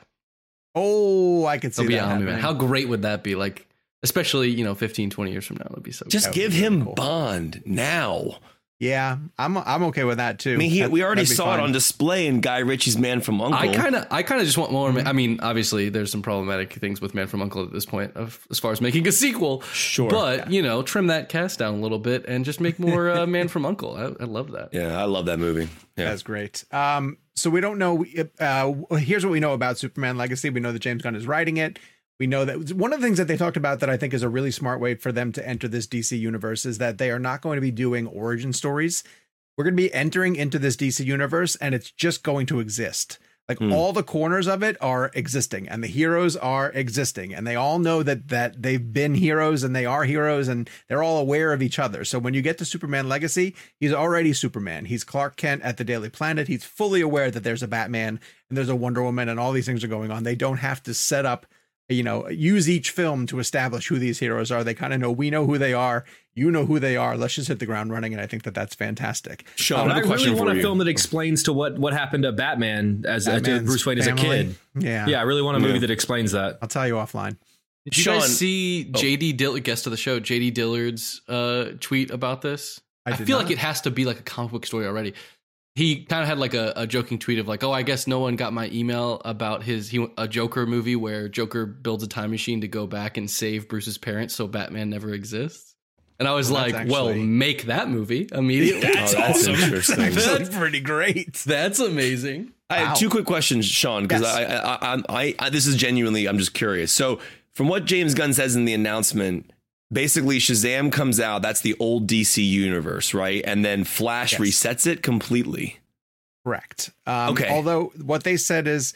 Oh, I could see
He'll be
that
Omni-Man.
happening.
How great would that be? Like, especially, you know, fifteen, twenty years from now, that'd be so
Just
That would
give
be
him
really cool.
Bond now.
Yeah, I'm I'm okay with that too.
I mean, he,
That-
we already
that'd be
saw it
fine.
on display in Guy Ritchie's Man from Uncle.
I kind of, I kind of just want more. I mean, obviously, there's some problematic things with Man from Uncle at this point, of as far as making a sequel.
Sure.
but you know, trim that cast down a little bit and just make more uh, Man from Uncle. I, I love that.
Yeah, I love that movie. Yeah.
That's great. Um, so we don't know. Uh, here's what we know about Superman Legacy. We know that James Gunn is writing it. We know that one of the things that they talked about that I think is a really smart way for them to enter this D C universe is that they are not going to be doing origin stories. We're going to be entering into this D C universe, and it's just going to exist. Like
Hmm.
all the corners of it are existing, and the heroes are existing, and they all know that that they've been heroes and they are heroes, and they're all aware of each other. So when you get to Superman Legacy, he's already Superman. He's Clark Kent at the Daily Planet. He's fully aware that there's a Batman and there's a Wonder Woman, and all these things are going on. They don't have to set up, you know, use each film to establish who these heroes are. They kind of know, we know who they are. You know who they are. Let's just hit the ground running. And I think that that's fantastic.
Sean,
But
I
I
have a question
really want
for
a
you.
film that explains to what, what happened to Batman as, as to
Batman's
Bruce Wayne as a
family.
kid.
Yeah.
Yeah, I really want a movie
Yeah.
that explains that.
I'll tell you offline.
Did you
Sean-
guys see J D Dillard, guest of the show, J D Dillard's uh, tweet about this?
I
I,
did
feel
not.
like it has to be like a comic book story already. He kind of had like a, a joking tweet of like, "Oh, I guess no one got my email about his he, a Joker movie where Joker builds a time machine to go back and save Bruce's parents, so Batman never exists." And I was
Well,
like,
that's
"Well,
actually-
make that movie immediately."
Oh, that's interesting.
That's pretty great.
That's amazing.
I
Wow.
have two quick questions, Sean, because
Yes.
I, I, I, I, I, this is genuinely, I'm just curious. So, from what James Gunn says in the announcement, basically Shazam comes out. That's the old D C universe, right? And then Flash
Yes.
resets it completely.
Correct. Um,
Okay.
Although what they said is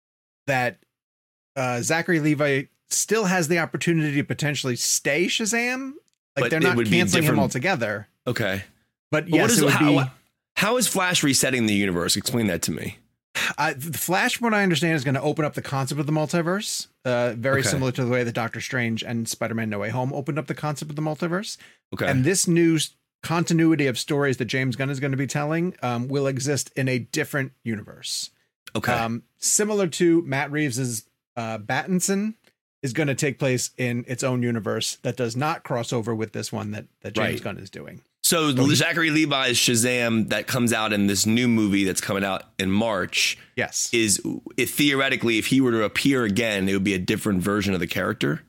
that uh, Zachary Levi still has the opportunity to potentially stay Shazam. Like
But
they're
it
not
would be
canceling him
different-
altogether.
Okay.
But
But
yes,
what is
it would
how,
be.
how is Flash resetting the universe? Explain that to me.
Uh, the Flash, from what I understand, is going to open up the concept of the multiverse, uh, very
Okay.
similar to the way that Doctor Strange and Spider-Man No Way Home opened up the concept of the multiverse.
Okay.
And this new s- continuity of stories that James Gunn is going to be telling um, will exist in a different universe.
okay.
Um, similar to Matt Reeves's uh, Battinson is going to take place in its own universe that does not cross over with this one that, that James
Right.
Gunn is doing.
So Zachary Levi's Shazam that comes out in this new movie that's coming out in March
Yes.
is if theoretically, if he were to appear again, it would be a different version of the character.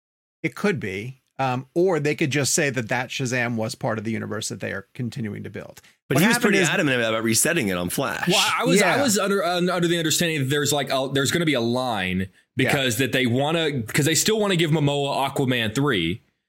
It could be. Um, or they could just say that that Shazam was part of the universe that they are continuing to build.
But
What
he was
happened
pretty
is-
adamant about resetting it on Flash.
Well, I was I
Yeah.
was under uh, under the understanding that there's like a, there's going to be a line because that they want to because they still want to give Momoa Aquaman three.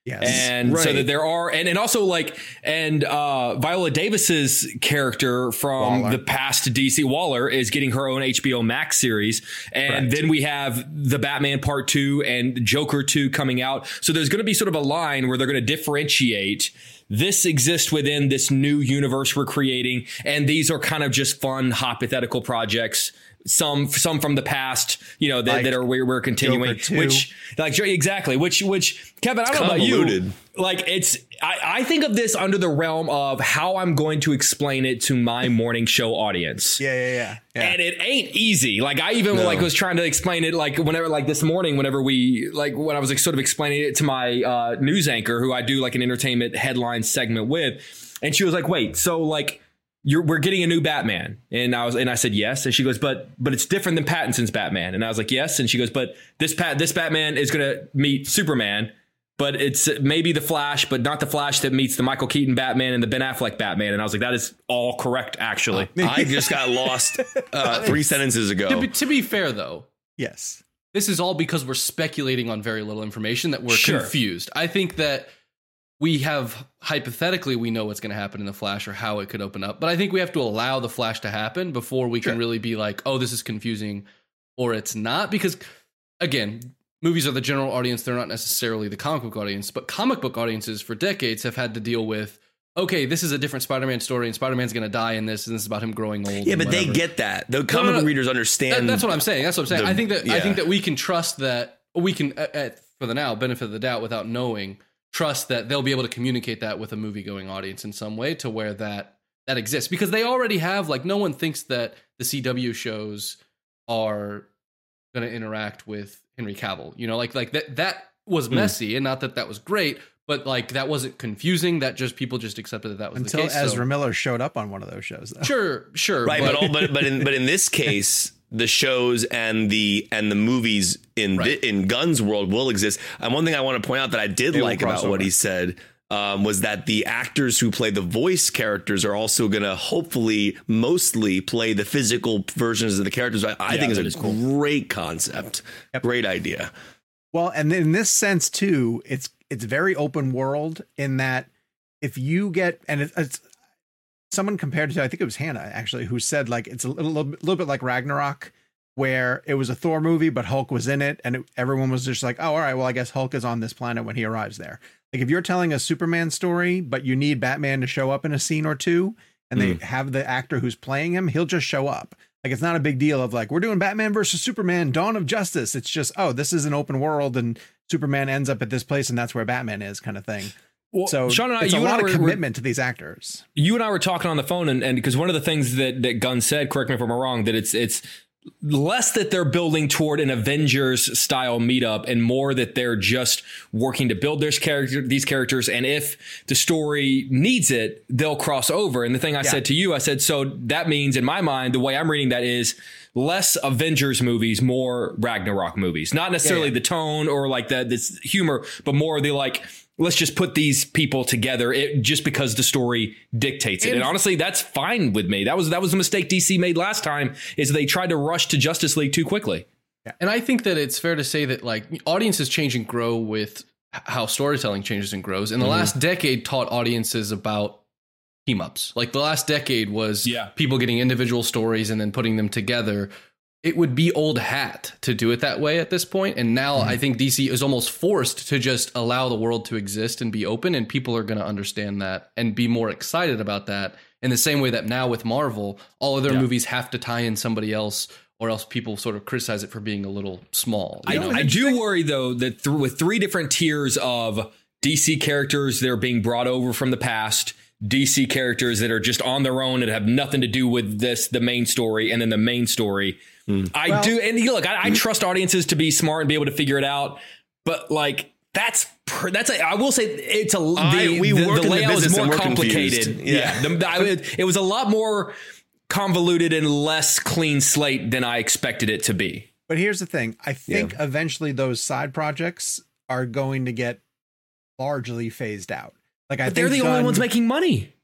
Yes.
And
Right.
so that there are, and, and also like, and uh, Viola Davis's character from
Waller.
the past D C, Waller, is getting her own H B O Max series. And
Correct.
then we have the Batman Part two and Joker two coming out. So there's going to be sort of a line where they're going to differentiate. This exists within this new universe we're creating. And these are kind of just fun, hypothetical projects. Some some from the past, you know, that,
Like
that are we're, we're continuing,
Joker two.
which like exactly, which which Kevin, I don't know about you,
convoluted.
like it's I, I think of this under the realm of how I'm going to explain it to my morning show audience.
Yeah, yeah, yeah. yeah.
And it ain't easy. Like I even
No.
like was trying to explain it like whenever like this morning, whenever we like when I was like sort of explaining it to my uh, news anchor who I do like an entertainment headline segment with, and she was like, "Wait, so like." You're, we're getting a new Batman. And I was, and I said, yes. And she goes, but, but it's different than Pattinson's Batman. And I was like, yes. And she goes, but this Pat, this Batman is going to meet Superman, but it's maybe the Flash, but not the Flash that meets the Michael Keaton Batman and the Ben Affleck Batman. And I was like, that is all correct, actually.
I just got lost uh, three sentences ago.
To be, to be fair, though,
yes.
this is all because we're speculating on very little information that we're
Sure.
confused. I think that we have hypothetically we know what's going to happen in the Flash or how it could open up, but I think we have to allow the Flash to happen before we can really be like, oh, this is confusing or it's not. Because again, movies are the general audience; they're not necessarily the comic book audience. But comic book audiences for decades have had to deal with, okay, this is a different Spider-Man story, and Spider-Man's going to die in this, and this is about him growing old.
Yeah,
and
but they
whatever.
get that. The
No,
comic
no, no.
book readers understand.
That- that's what I'm saying. That's what I'm saying.
the-
I think that I
yeah.
think that we can trust that we can, at, at, for the now, benefit of the doubt, without knowing, trust that they'll be able to communicate that with a movie-going audience in some way to where that that exists, because they already have, like, no one thinks that the C W shows are going to interact with Henry Cavill. You know, like like that that was messy, and not that that was great, but like that wasn't confusing. That just people just accepted that that was
Until
the case.
Ezra
so,
Miller showed up on one of those shows, though.
sure, sure,
right, but all, but but in but in this case, the shows and the and the movies in
Right.
the, in Gunn's world will exist. And one thing I want to point out that I did
They will
like about
cross
what
over.
he said um, was that the actors who play the voice characters are also going to hopefully mostly play the physical versions of the characters. I, I
Yeah,
think
that
is
is
a
cool.
great concept, great idea.
Well, and in this sense too, it's it's very open world in that if you get and it, it's someone compared it to, I think it was Hannah actually, who said like it's a little, little bit like Ragnarok, where it was a Thor movie, but Hulk was in it, and it, everyone was just like, oh, all right, well, I guess Hulk is on this planet when he arrives there. Like if you're telling a Superman story, but you need Batman to show up in a scene or two, and they have the actor who's playing him, he'll just show up. Like it's not a big deal of like, we're doing Batman versus Superman, Dawn of Justice. It's just, oh, this is an open world and Superman ends up at this place and that's where Batman is, kind of thing.
Well,
So
Sean and I,
it's a
you and
lot
I
of
were-
commitment to these actors.
You and I were talking on the phone, and because one of the things that that Gunn said, correct me if I'm wrong, that it's it's less that they're building toward an Avengers style meetup and more that they're just working to build their character, these characters. And if the story needs it, they'll cross over. And the thing I said to you, I said, so that means in my mind, the way I'm reading that is less Avengers movies, more Ragnarok movies, not necessarily
Yeah, yeah.
the tone or like the this humor, but more the like, let's just put these people together it, just because the story dictates it. And,
And-
honestly, that's fine with me. That was that was the mistake D C made last time, is they tried to rush to Justice League too quickly.
And I think that it's fair to say that like audiences change and grow with h- how storytelling changes and grows. And the last decade taught audiences about team ups. Like the last decade was
Yeah.
people getting individual stories and then putting them together. It would be old hat to do it that way at this point. And now I think D C is almost forced to just allow the world to exist and be open. And people are going to understand that and be more excited about that in the same way that now with Marvel, all of their
Yeah.
movies have to tie in somebody else, or else people sort of criticize it for being a little small.
I,
you know?
I do worry, though, that th- with three different tiers of D C characters that are being brought over from the past, D C characters that are just on their own and have nothing to do with this, the main story, and then the main story. I
Well-
do. And look, I, I trust audiences to be smart and be able to figure it out. But like, that's pr- that's a, I will say it's a
I-
the,
we
the,
work
the
in the
layout is
business
more
and we're
complicated.
confused.
Yeah,
Yeah.
the, I, it was a lot more convoluted and less clean slate than I expected it to be.
But here's the thing. I think eventually those side projects are going to get largely phased out. Like I
But they're
think
the only
Gunn-
ones making money.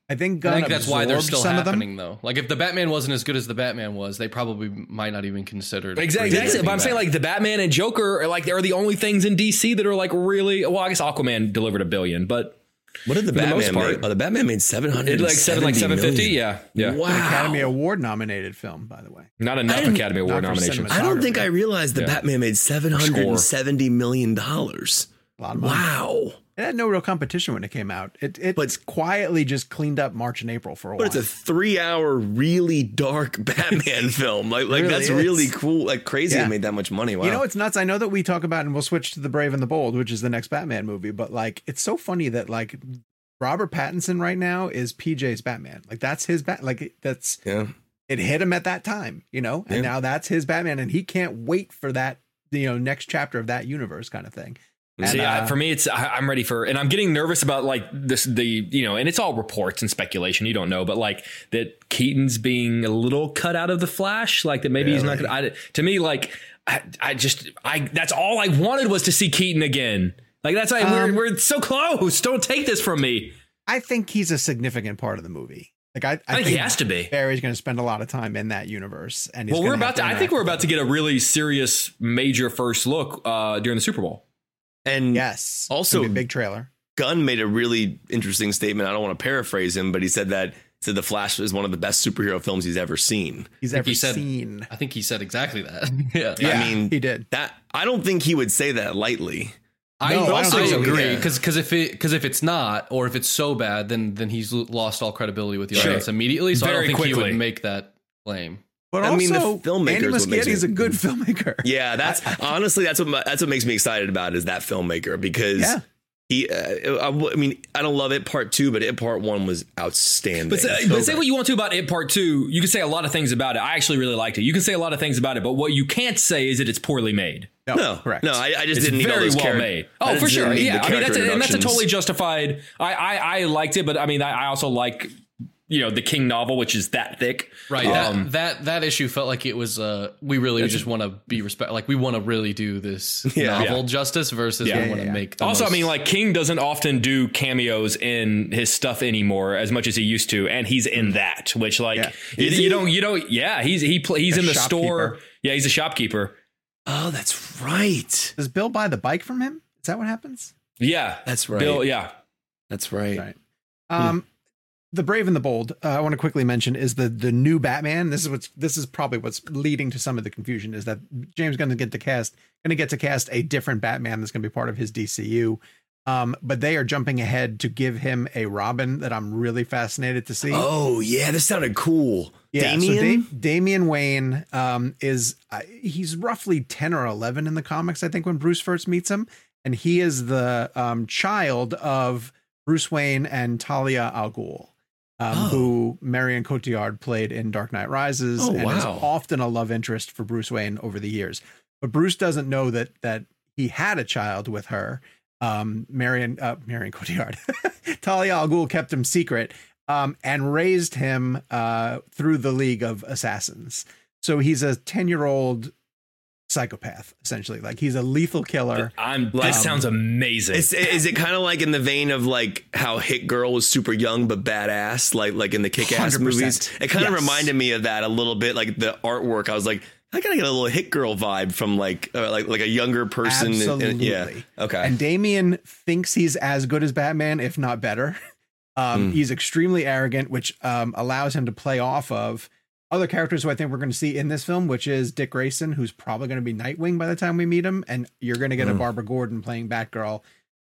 I think Gunn
I think that's why they're
absorbed
still
some of them.
happening, though. Like, if the Batman wasn't as good as the Batman was, they probably might not even consider it.
Exactly. Exactly. But I'm saying, like, the Batman and Joker are like, they're the only things in D C that are like really. Well, I guess Aquaman delivered a billion, but
what did the
for the most
Batman
part-
make? Oh, the Batman made seven hundred.
it like seven, like seven fifty. Yeah, yeah.
Wow.
An Academy Award nominated film, by the way.
Not enough
didn't-
Academy Award
not for
nominations.
cinema.
I don't think I realized the
Yeah.
Batman made seven hundred and seventy million dollars.
A lot of money.
Wow.
It had no real competition when it came out. It it
But-
quietly just cleaned up March and April for a
But
while.
it's a three-hour, really dark Batman film. Like, like
Really
that's
is.
really cool. Like crazy,
Yeah.
it made that much money. Wow.
You know, it's nuts. I know that we talk about, and we'll switch to The Brave and the Bold, which is the next Batman movie. But like, it's so funny that like Robert Pattinson right now is P J's Batman. Like that's his bat. Like that's
yeah.
it hit him at that time, you know, and
Yeah.
now that's his Batman, and he can't wait for that, you know, next chapter of that universe kind of thing. And,
See, I-
uh,
for me, it's I, I'm ready for, and I'm getting nervous about like this, the you know, and it's all reports and speculation. You don't know, but like that Keaton's being a little cut out of the Flash, like that maybe he's not going to. To me, like I, I just, I that's all I wanted was to see Keaton again. Like that's why
Um,
we're we're so close. Don't take this from me.
I think he's a significant part of the movie. Like I, I,
I think he has to be.
Barry's going to spend a lot of time in that universe, and he's
Well, we're
gonna
about
have
to. I
interact
think we're
with
about to
them.
get a really serious, major first look uh, during the Super Bowl.
And
Yes.
Also-
It's gonna be a big trailer.
Gunn made a really interesting statement. I don't want to paraphrase him, but he said that said the Flash is one of the best superhero films he's ever seen.
He's
I think
ever
he said-
seen.
I think he said exactly that. yeah.
Yeah,
I mean,
he did.
that. I don't think he would say that lightly.
I
No, I don't
also
think so
agree
either.
because because if it because if it's not or if it's so bad, then then he's lo- lost all credibility with the
Sure.
audience immediately. So I
Very
don't think he
quickly.
would make that claim.
But
I
also,
mean, the filmmaker
Andy
is what makes
Muschietti is a
me-
good filmmaker.
Yeah, that's honestly that's what my, that's what makes me excited about is that filmmaker because
Yeah.
he. Uh, I, I mean, I don't love it part two, but it part one was outstanding.
But, say,
So
but say
good.
what you want to about it part two. You can say a lot of things about it. I actually really liked it. You can say a lot of things about it, but what you can't say is that it's poorly made.
No,
No,
correct.
no, I, I just
It's
didn't need all
very
those
well
char-
made.
I
Oh, for
just
sure.
didn't need
Yeah,
the
I mean that's
character
a, and that's a
introductions.
totally justified. I, I I liked it, but I mean I, I also like you know the King novel, which is that thick.
Right.
Um,
that, that that issue felt like it was. Uh, we really just want to be respect. Like we want to really do this
Yeah.
novel
Yeah.
justice versus
Yeah.
we
Yeah,
want to
yeah.
make. The
Also,
most,
I mean, like King doesn't often do cameos in his stuff anymore as much as he used to, and he's in that, which like
Yeah.
you,
Is
you
he?
don't you don't yeah he's he pl- he's
A
in the
shopkeeper.
store. Yeah, he's a shopkeeper.
Oh, that's right.
Does Bill buy the bike from him? Is that what happens?
Yeah,
That's right.
Bill. Yeah,
That's right.
Right. Um, the Brave and the Bold. Uh, I want to quickly mention is the the new Batman. This is what's this is probably what's leading to some of the confusion. Is that James going to get to cast going to get to cast a different Batman that's going to be part of his D C U. Um, but they are jumping ahead to give him a Robin that I'm really fascinated to see.
Oh yeah, this sounded cool.
Yeah,
Damian?
so da- Damian Wayne um, is uh, he's roughly ten or eleven in the comics, I think, when Bruce first meets him, and he is the um, child of Bruce Wayne and Talia al Ghul, um,
Oh.
who Marion Cotillard played in Dark Knight Rises,
Oh,
and is
wow.
often a love interest for Bruce Wayne over the years. But Bruce doesn't know that that he had a child with her. Um, Marion uh, Marion Cotillard, Talia al Ghul kept him secret. Um, and raised him uh, through the League of Assassins. So he's a ten-year-old psychopath, essentially. Like he's a lethal killer.
I'm.
Like-
This sounds amazing.
Is, is it kind of like in the vein of like how Hit Girl was super young but badass, like like in the Kick-Ass
one hundred percent.
movies? It kind of
Yes.
reminded me of that a little bit, like the artwork. I was like, I gotta get a little Hit Girl vibe from like uh, like like a younger person. and- and-
Absolutely.
yeah. Okay.
And Damian thinks he's as good as Batman, if not better. Um,
Mm.
He's extremely arrogant, which um, allows him to play off of other characters who I think we're going to see in this film, which is Dick Grayson, who's probably going to be Nightwing by the time we meet him. And you're going to get a
Mm.
Barbara Gordon playing Batgirl.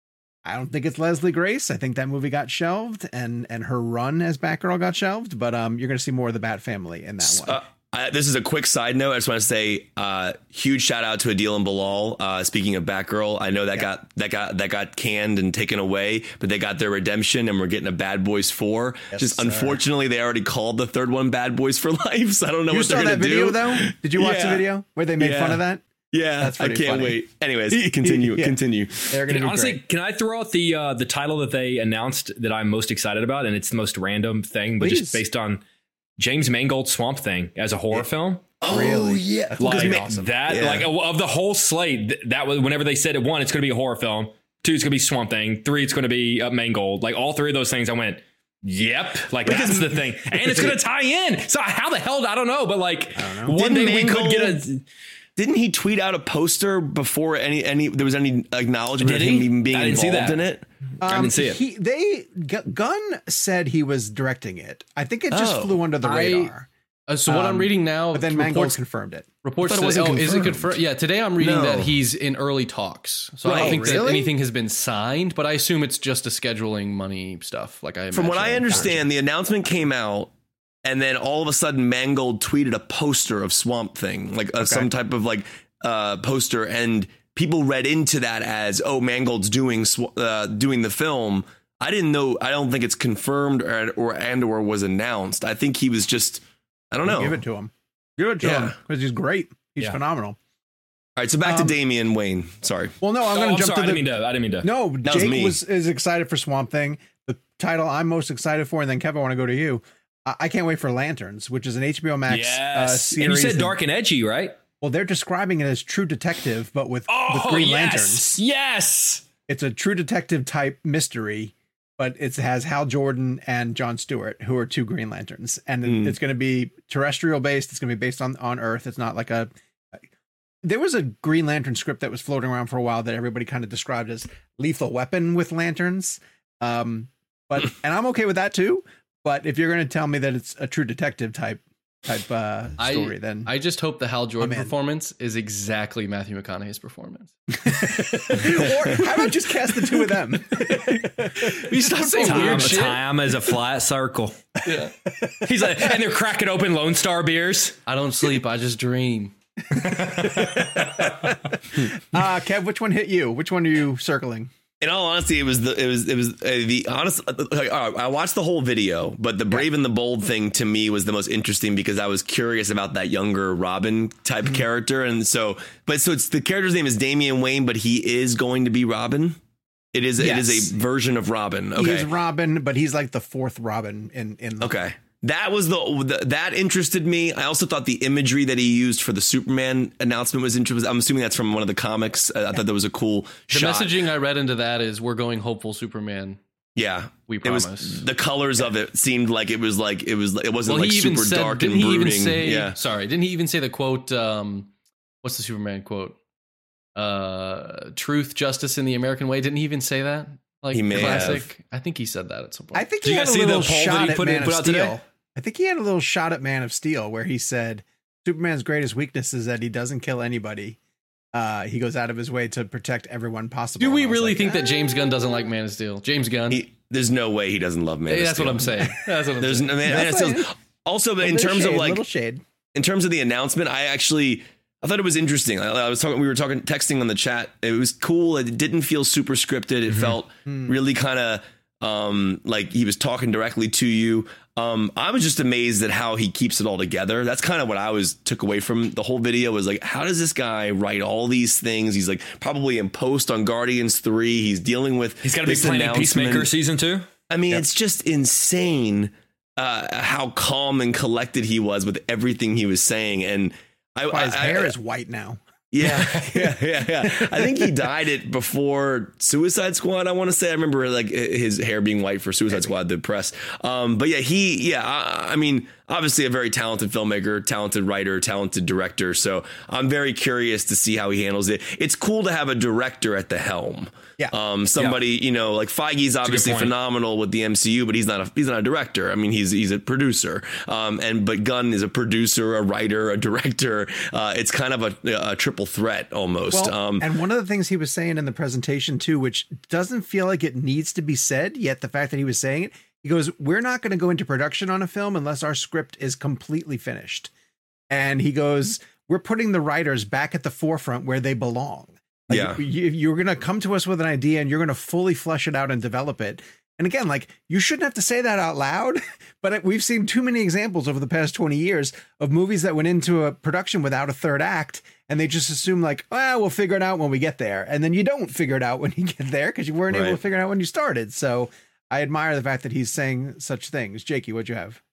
I don't think it's Leslie Grace. I think that movie got shelved and and her run as Batgirl got shelved. But um, you're going to see more of the Bat family in that one.
Uh, I, this is a quick side note. I just want to say, uh, huge shout out to Adil and Bilal. Uh, speaking of Batgirl, I know that
Yeah.
got that got that got canned and taken away, but they got their redemption, and we're getting a Bad Boys four.
Yes,
Just
sir.
unfortunately, they already called the third one Bad Boys for Life, so I don't know
You
what
saw
they're
that
gonna
video
do.
though? Did you watch the
Yeah.
video where they made
Yeah.
fun of that?
Yeah,
That's
I
pretty
can't
funny.
wait. Anyways, continue.
Yeah.
Continue.
They're going to be
Honestly,
great.
can I throw out the uh, the title that they announced that I'm most excited about, and it's the most random thing, but
Please.
just based on James Mangold's Swamp Thing as a horror film.
Oh
Really?
yeah,
Like
Because ma-
that,
Yeah.
like of the whole slate, th- that was whenever they said it. One, it's going to be a horror film. Two, it's going to be Swamp Thing. Three, it's going to be uh, Mangold. Like all three of those things, I went, Yep, like that's the thing, and it's gonna tie in. So how the hell? I don't know, but like one
Didn't
day we
Mangold-
could get a.
Didn't he tweet out a poster before any any there was any acknowledgement
Did
of him
he?
even being
I didn't see
involved
that.
in it?
I didn't see it.
He, they Gu- Gunn said he was directing it. I think it just
Oh.
flew under the
I-
radar.
Uh, so what I'm
Um,
reading now,
But then Mangold
reports,
confirmed it.
reports
I thought
today,
it wasn't
oh, is it
confirmed.
confirmed? Yeah, today I'm reading
No.
that he's in early talks. So I
Right.
don't think that
Really?
anything has been signed, but I assume it's just a scheduling money stuff. Like I
From what
imagine.
I understand, the announcement came out, and then all of a sudden, Mangold tweeted a poster of Swamp Thing, like uh, some type of like uh, poster, and people read into that as, "Oh, Mangold's doing sw- uh, doing the film." I didn't know. I don't think it's confirmed or or and or was announced. I think he was just. I don't know.
Give it to him. Give it to
Yeah.
him because he's great. He's
Yeah.
phenomenal.
All right, so back
Um,
to Damian Wayne. Sorry.
Well, no, I'm
Oh,
going
I'm
to jump
sorry, I
to
didn't
the.
mean to. I didn't mean to.
No,
That was
Jake
me.
was is excited for Swamp Thing. The title I'm most excited for, and then Kevin, I want to go to you. I, I can't wait for Lanterns, which is an H B O Max uh,
Yes,
series.
and you said
that-
dark and edgy, right?
Well, they're describing it as True Detective, but with, with
Oh,
Green
yes,
Lanterns.
yes.
It's a True Detective type mystery, but it has Hal Jordan and Jon Stewart, who are two Green Lanterns, and
Mm.
it's going to be terrestrial based. It's going to be based on on Earth. It's not like a. There was a Green Lantern script that was floating around for a while that everybody kind of described as Lethal Weapon with lanterns, um, but and I'm okay with that too. But if you're going to tell me that it's a True Detective type type uh, story,
I,
then
I just hope the Hal Jordan
I'm in.
performance is exactly Matthew McConaughey's performance.
or how about just cast the two of them?
He's not saying
Time,
weird shit.
time is a flat circle.
Yeah.
He's like, and they're cracking open Lone Star beers.
I don't sleep. I just dream.
Uh, Kev, which one hit you? Which one are you circling?
In all honesty, it was the it was it was uh, the honest. Like, all right, I watched the whole video, but the Brave and the Bold thing to me was the most interesting because I was curious about that younger Robin type
Mm-hmm.
character, and so but so it's the character's name is Damian Wayne, but he is going to be Robin. It is
Yes.
it is a version of Robin. Okay,
He is Robin, but he's like the fourth Robin in in.
okay. That was the, the that interested me. I also thought the imagery that he used for the Superman announcement was interesting. I'm assuming that's from one of the comics. I thought that was a cool
The
shot.
messaging I read into that is we're going hopeful Superman.
Yeah,
We
it was
promise.
the colors of it seemed like it was like it was it wasn't
Well,
like
he even
super
said,
dark
didn't
and
he
brooding.
even say,
yeah,
sorry, didn't he even say the quote, um, what's the Superman quote? Uh, truth, justice, in the American way. Didn't he even say that? Like
He may
classic. I think he said that at some point.
I think
Did
he
you
had
guys
a
see the
little
poll that
shot
he
at
put-
Man
put
of
out today?
Steel. I think he had a little shot at Man of Steel where he said Superman's greatest weakness is that he doesn't kill anybody. Uh, he goes out of his way to protect everyone possible.
Do we
And I was
really
like,
think that
"Ah."
James Gunn doesn't like Man of Steel? James Gunn.
he, there's no way he doesn't love Man.
Hey,
of
that's
Steel.
what I'm saying. That's what I'm
There's
saying.
no man. Man of
That's
Steel.
fine.
Also,
A
in
little
terms
shade,
of like
little shade.
in terms of the announcement, I actually I thought it was interesting. I, I was talking, we were talking, texting on the chat. It was cool. It didn't feel super scripted. It felt really kind of um, like he was talking directly to you. Um, I was just amazed at how he keeps it all together. That's kind of what I was took away from the whole video was like, how does this guy write all these things? He's like probably in post on Guardians three. He's dealing with
He's got to be
this
planning
announcement.
Peacemaker season two.
I mean, it's just insane uh, how calm and collected he was with everything he was saying. And I,
Why his
I-
hair
I-
is white now.
yeah, yeah, yeah, yeah. I think he dyed it before Suicide Squad. I want to say I remember like his hair being white for Suicide Squad, the press. Um, but yeah, he, yeah, I, I mean, obviously a very talented filmmaker, talented writer, talented director. So I'm very curious to see how he handles it. It's cool to have a director at the helm.
Yeah.
Um, somebody, you know, like Feige's obviously
point.
phenomenal with the M C U, but he's not a he's not a director. I mean, he's he's a producer. Um, and but Gunn is a producer, a writer, a director. Uh, it's kind of a, a triple threat almost.
Well,
um,
and one of the things he was saying in the presentation too, which doesn't feel like it needs to be said, yet the fact that he was saying it, he goes, "We're not going to go into production on a film unless our script is completely finished." And he goes, "We're putting the writers back at the forefront where they belong." Like,
Yeah.
you, you're going to come to us with an idea and you're going to fully flesh it out and develop it. And again, like you shouldn't have to say that out loud, but we've seen too many examples over the past twenty years of movies that went into a production without a third act. And they just assume like, well, we'll figure it out when we get there. And then you don't figure it out when you get there because you weren't able
Right.
to figure it out when you started. So I admire the fact that he's saying such things. Jakey, what'd you have?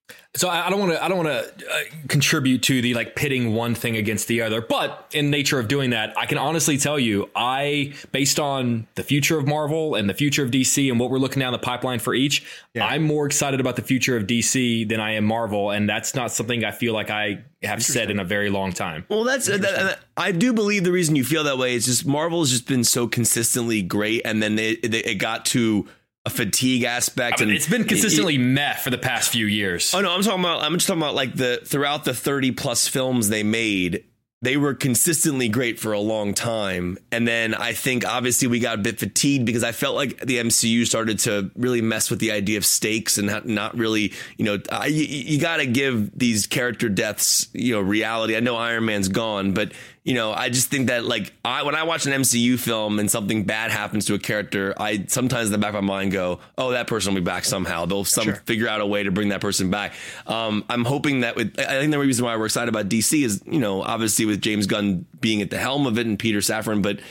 So I I don't want to. I don't want to uh, contribute to the like pitting one thing against the other. But in nature of doing that, I can honestly tell you, I based on the future of Marvel and the future of D C and what we're looking down the pipeline for each, yeah. I'm more excited about the future of D C than I am Marvel, and that's not something I feel like I have said in a very long time.
Well, that's uh, that, I do believe the reason you feel that way is just Marvel's just been so consistently great, and then they, they, it got to a fatigue aspect.
I mean,
and
it's been consistently it, meh for the past few years.
Oh no, I'm talking about I'm just talking about like the throughout the thirty plus films they made, they were consistently great for a long time. And then I think obviously we got a bit fatigued because I felt like the M C U started to really mess with the idea of stakes and not, not really, you know, I, you, you got to give these character deaths, you know, reality. I know Iron Man's gone, but you know, I just think that like I when I watch an M C U film and something bad happens to a character, I sometimes in the back of my mind go, oh, that person will be back somehow. They'll some sure. figure out a way to bring that person back. Um, I'm hoping that with I think the reason why we're excited about D C is, you know, obviously with James Gunn being at the helm of it and Peter Safran, but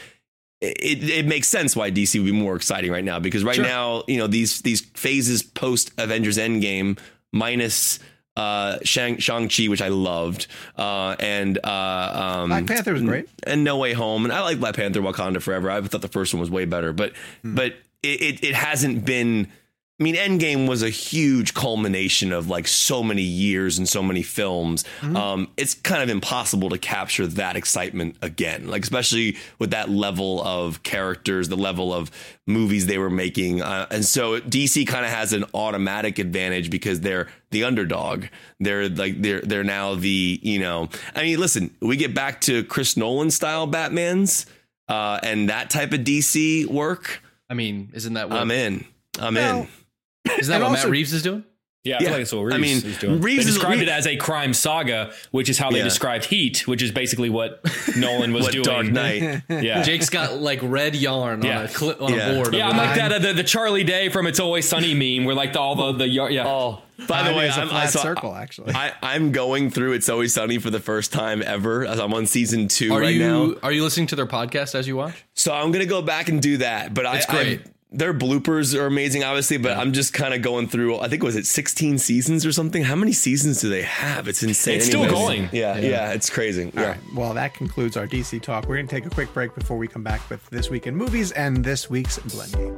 it, it makes sense why D C would be more exciting right now, because right sure. now, you know, these these phases post Avengers Endgame minus Uh, Shang, Shang-Chi, which I loved, uh, and uh, um,
Black Panther was great,
and No Way Home, and I like Black Panther, Wakanda Forever. I thought the first one was way better, but mm. but it, it it hasn't been. I mean, Endgame was a huge culmination of like so many years and so many films. Mm-hmm. Um, it's kind of impossible to capture that excitement again, like especially with that level of characters, the level of movies they were making. Uh, and so D C kind of has an automatic advantage because they're the underdog. They're like they're they're now the, you know, I mean, listen, we get back to Chris Nolan style Batmans uh, and that type of D C work.
I mean, isn't that what
I'm in? I'm
well,
in.
Isn't that
and
what
also,
Matt Reeves is doing?
Yeah, I
yeah.
feel like that's what Reeves
I mean,
is doing.
Reeves
they
is-
described
Reeves-
it as a crime saga, which is how they
Yeah.
described Heat, which is basically what Nolan was
What
doing.
Dark Knight.
Yeah.
Jake's got like red yarn
Yeah.
on a clip on
Yeah.
a board.
Yeah,
of
I'm
it.
like that uh, the, the Charlie Day from It's Always Sunny meme, where like the, all the the yar- yeah.
Oh, by the
Mine
way,
is a
I'm, I
flat
saw,
circle, actually.
I, I'm going through It's Always Sunny for the first time ever. As I'm on season two
Are
right
you
now.
are you listening to their podcast as you watch?
So I'm gonna go back and do that. But
It's
I,
great.
I their bloopers are amazing, obviously. But yeah. I'm just kind of going through. I think was it sixteen seasons or something? How many seasons do they have? It's insane.
It's still
Anyways,
going.
Yeah, yeah, yeah, it's crazy.
All
Yeah.
right. Well, that concludes our D C talk. We're going to take a quick break before we come back with This Week in Movies and this week's Blend Game.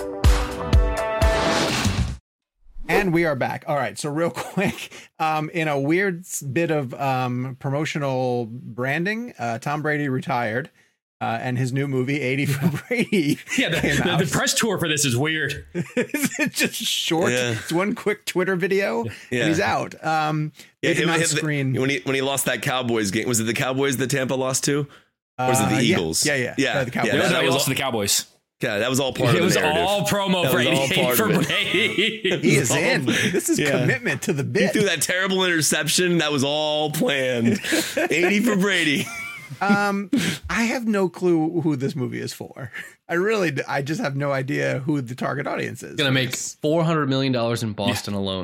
And we are back. All right. So real quick, um, in a weird bit of um, promotional branding, uh, Tom Brady retired. Uh, and his new movie, eighty for Brady.
Yeah, the, the, the press tour for this is weird.
It's just short.
Yeah.
It's one quick Twitter video,
Yeah.
and he's out. Um,
Yeah,
they did
him-
not
him-
screen.
when he when he lost that Cowboys game. Was it the Cowboys that Tampa lost to? Or was it the
Uh, yeah.
Eagles?
Yeah, yeah.
yeah.
Uh, the Cowboys.
It
Yeah,
was
that,
that
was
lost
all,
to the Cowboys.
yeah, that was all part
It
of
was
the narrative.
all promo
That
for
was all
eighty-eight
part
for
of it.
Brady.
He is in. This is
Yeah.
commitment to the
He
bit.
threw that terrible interception. That was all planned. eighty for Brady.
Um, I have no clue who this movie is for. I really, d- I just have no idea who the target audience is.
It's gonna make four hundred million dollars in Boston alone.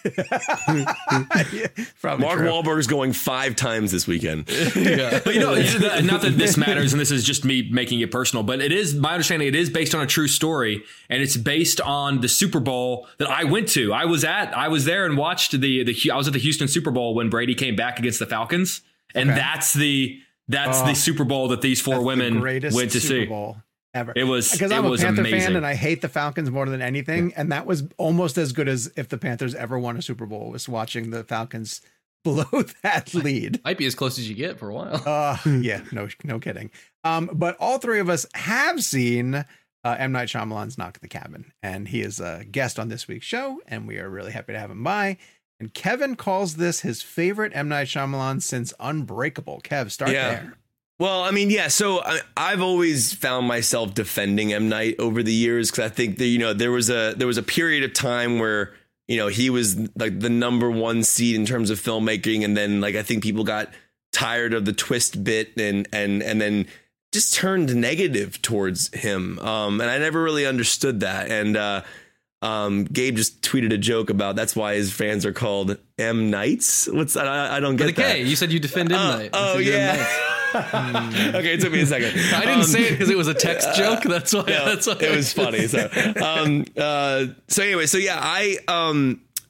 Yeah, probably
Mark
true.
Wahlberg's going five times this weekend.
Yeah.
But you know, not that this matters, and this is just me making it personal, but it is my understanding. It is based on a true story, and it's based on the Super Bowl that I went to. I was at, I was there and watched the the. I was at the Houston Super Bowl when Brady came back against the Falcons, and
Okay.
that's the that's
Oh,
the Super Bowl that these four
That's the
women
greatest
went to
Super
see.
Bowl ever.
It was
because
it
I'm a
was
Panther
amazing.
fan and I hate the Falcons more than anything, and that was almost as good as if the Panthers ever won a Super Bowl. Was watching the Falcons blow that lead.
Might be as close as you get for a while.
Uh, yeah, no, no kidding. Um, but all three of us have seen uh, M. Night Shyamalan's Knock at the Cabin, and he is a guest on this week's show, and we are really happy to have him by. And Kevin calls this his favorite M. Night Shyamalan since Unbreakable. Kev, start
Yeah.
there.
Well, I mean, yeah. So I, I've always found myself defending M. Night over the years because I think that, you know, there was a there was a period of time where, you know, he was like the number one seed in terms of filmmaking, and then like I think people got tired of the twist bit and and and then just turned negative towards him. Um, and I never really understood that. And uh, um, Gabe just tweeted a joke about that's why his fans are called M. Nights. What's that? I, I don't get
With a
that.
K. You said you defend M.
Oh,
Night.
oh,
You said you're M.
yeah.
Night.
Okay, it took me a second.
I didn't
Um,
say it because it was a text joke. That's why.
no,
that's why
it was funny. So, um, uh, so anyway, so yeah, I, um,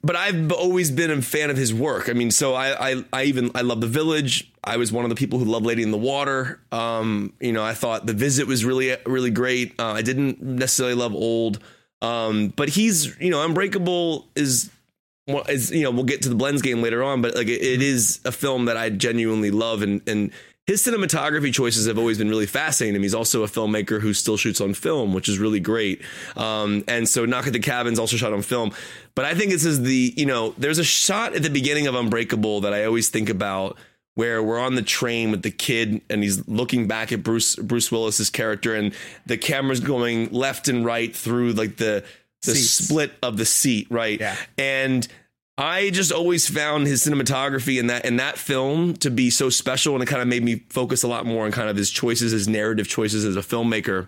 but I've always been a fan of his work. I mean, so I, I, I even I love The Village. I was one of the people who loved Lady in the Water. Um, you know, I thought The Visit was really, really great. Uh, I didn't necessarily love Old, um, but he's, you know, Unbreakable is, is, you know, we'll get to the Blends game later on, but like it, it is a film that I genuinely love, and and his cinematography choices have always been really fascinating to me. He's also a filmmaker who still shoots on film, which is really great. Um, and so Knock at the Cabin's also shot on film. But I think this is the, you know, there's a shot at the beginning of Unbreakable that I always think about where we're on the train with the kid and he's looking back at Bruce Bruce Willis's character, and the camera's going left and right through like the the
Seats.
split of the seat, right?
Yeah.
And I just always found his cinematography in that in that film to be so special, and it kind of made me focus a lot more on kind of his choices, his narrative choices as a filmmaker.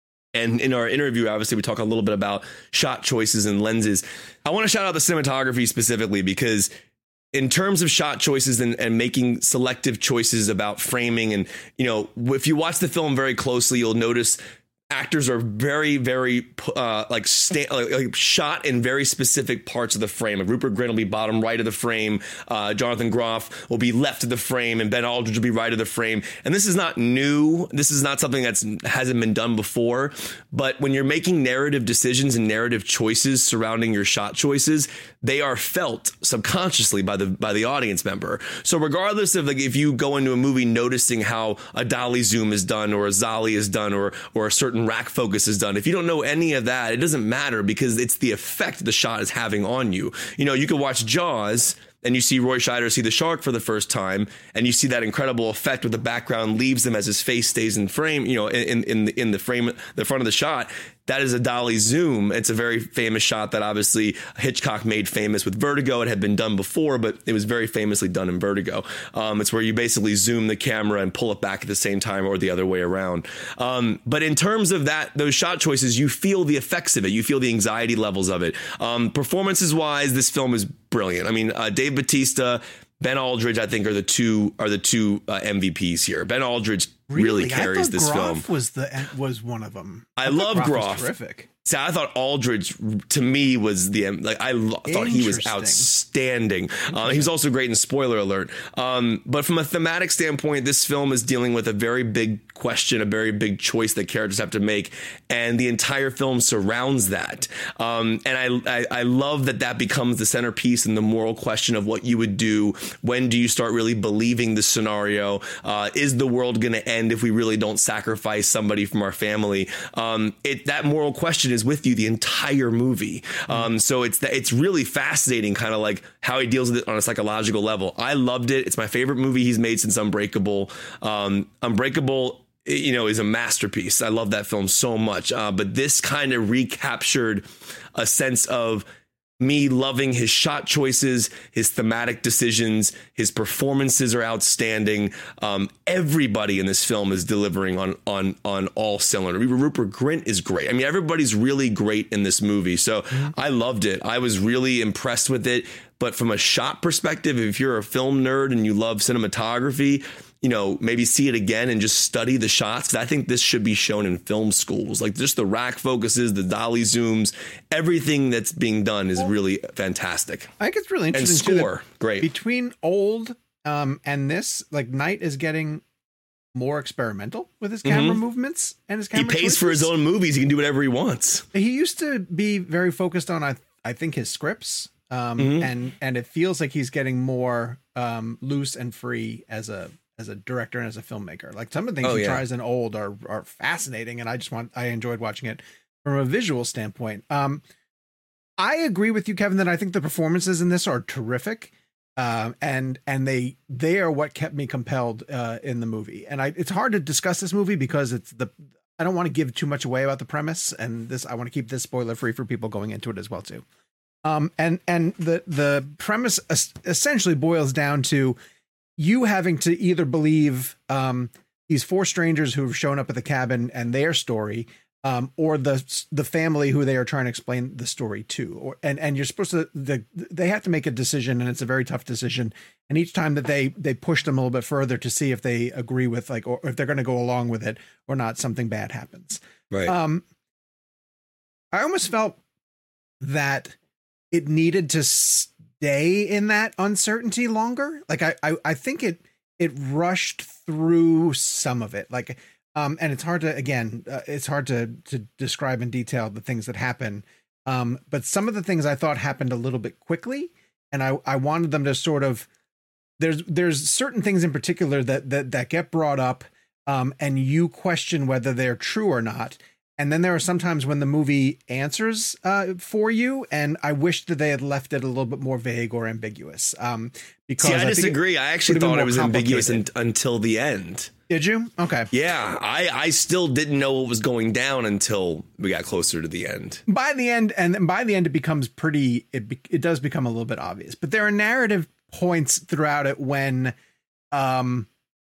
And in our interview, obviously, we talk a little bit about shot choices and lenses. I want to shout out the cinematography specifically because in terms of shot choices and, and making selective choices about framing, and, you know, if you watch the film very closely, you'll notice actors are very, very uh, like, sta- like, like shot in very specific parts of the frame. Like Rupert Grint will be bottom right of the frame. Uh, Jonathan Groff will be left of the frame, and Ben Aldridge will be right of the frame. And this is not new. This is not something that's hasn't been done before. But when you're making narrative decisions and narrative choices surrounding your shot choices, they are felt subconsciously by the by the audience member. So regardless of like if you go into a movie noticing how a dolly zoom is done or a Zolly is done or or a certain rack focus is done, if you don't know any of that, it doesn't matter because it's the effect the shot is having on you. You know, you could watch Jaws and you see Roy Scheider see the shark for the first time, and you see that incredible effect where the background leaves him as his face stays in frame, you know, in in the, in the frame, the front of the shot. That is a dolly zoom. It's a very famous shot that obviously Hitchcock made famous with Vertigo. It had been done before, but it was very famously done in Vertigo. Um, it's where you basically zoom the camera and pull it back at the same time, or the other way around. Um, but in terms of that, those shot choices, you feel the effects of it. You feel the anxiety levels of it. Um, performances wise, this film is brilliant. I mean, uh, Dave Bautista, Ben Aldridge, I think are the two are the two uh, M V Ps here. Ben Aldridge really, really
I
carries
thought
this
Groff
film.
Was the was one of them.
I,
I
love
Groff.
Groff.
Was terrific.
See, I thought Aldridge to me was the like I lo- thought he was outstanding. Uh, he was also great in Spoiler Alert. Um, but from a thematic standpoint, this film is dealing with a very big question, a very big choice that characters have to make, and the entire film surrounds that. Um, and I, I I love that that becomes the centerpiece and the moral question of what you would do. When do you start really believing the scenario? Uh, is the world going to end if we really don't sacrifice somebody from our family? Um, it that moral question is with you the entire movie. Um, so it's it's really fascinating, kind of like how he deals with it on a psychological level. I loved it. It's my favorite movie he's made since Unbreakable. Um, Unbreakable, you know, is a masterpiece. I love that film so much. Uh, but this kind of recaptured a sense of me loving his shot choices, his thematic decisions, his performances are outstanding. Um, everybody in this film is delivering on on on all cylinders. Rupert Grint is great. I mean, everybody's really great in this movie. So mm-hmm. I loved it. I was really impressed with it. But from a shot perspective, if you're a film nerd and you love cinematography, you know, maybe see it again and just study the shots. 'Cause I think this should be shown in film schools. Like just the rack focuses, the dolly zooms, everything that's being done is well, really fantastic.
I think it's really interesting.
And score,
too,
great.
Between Old um, and this, like Knight is getting more experimental with his camera mm-hmm. movements and his camera
He pays
choices.
for his own movies. He can do whatever he wants.
He used to be very focused on, I, I think, his scripts. Um, mm-hmm. and, and it feels like he's getting more um, loose and free as a as a director and as a filmmaker. Like some of the things
oh,
he
yeah.
tries in Old are are fascinating, and I just want I enjoyed watching it from a visual standpoint. Um, I agree with you, Kevin, that I think the performances in this are terrific, um, and and they they are what kept me compelled uh, in the movie. And I, it's hard to discuss this movie because it's the I don't want to give too much away about the premise, and this I want to keep this spoiler free for people going into it as well too. Um, and and the the premise es- essentially boils down to you having to either believe um, these four strangers who have shown up at the cabin and their story, um, or the the family who they are trying to explain the story to. Or and and you're supposed to the, they have to make a decision, and it's a very tough decision. And each time that they they push them a little bit further to see if they agree with like or if they're going to go along with it or not, something bad happens.
Right.
Um, I almost felt that it needed to stay in that uncertainty longer. Like I, I, I think it it rushed through some of it. Like, um, and it's hard to again, uh, it's hard to to describe in detail the things that happen. Um, but some of the things I thought happened a little bit quickly, and I, I wanted them to sort of. There's there's certain things in particular that that that get brought up, um, and you question whether they're true or not. And then there are sometimes when the movie answers uh, for you, and I wish that they had left it a little bit more vague or ambiguous. Um, because
See, I,
I think
disagree.
it
I actually
would've been
thought
more
it was ambiguous un-
complicated.
until the end.
Did you? Okay.
Yeah, I, I still didn't know what was going down until we got closer to the end.
By the end, and then by the end, it becomes pretty. It be, it does become a little bit obvious, but there are narrative points throughout it when, um,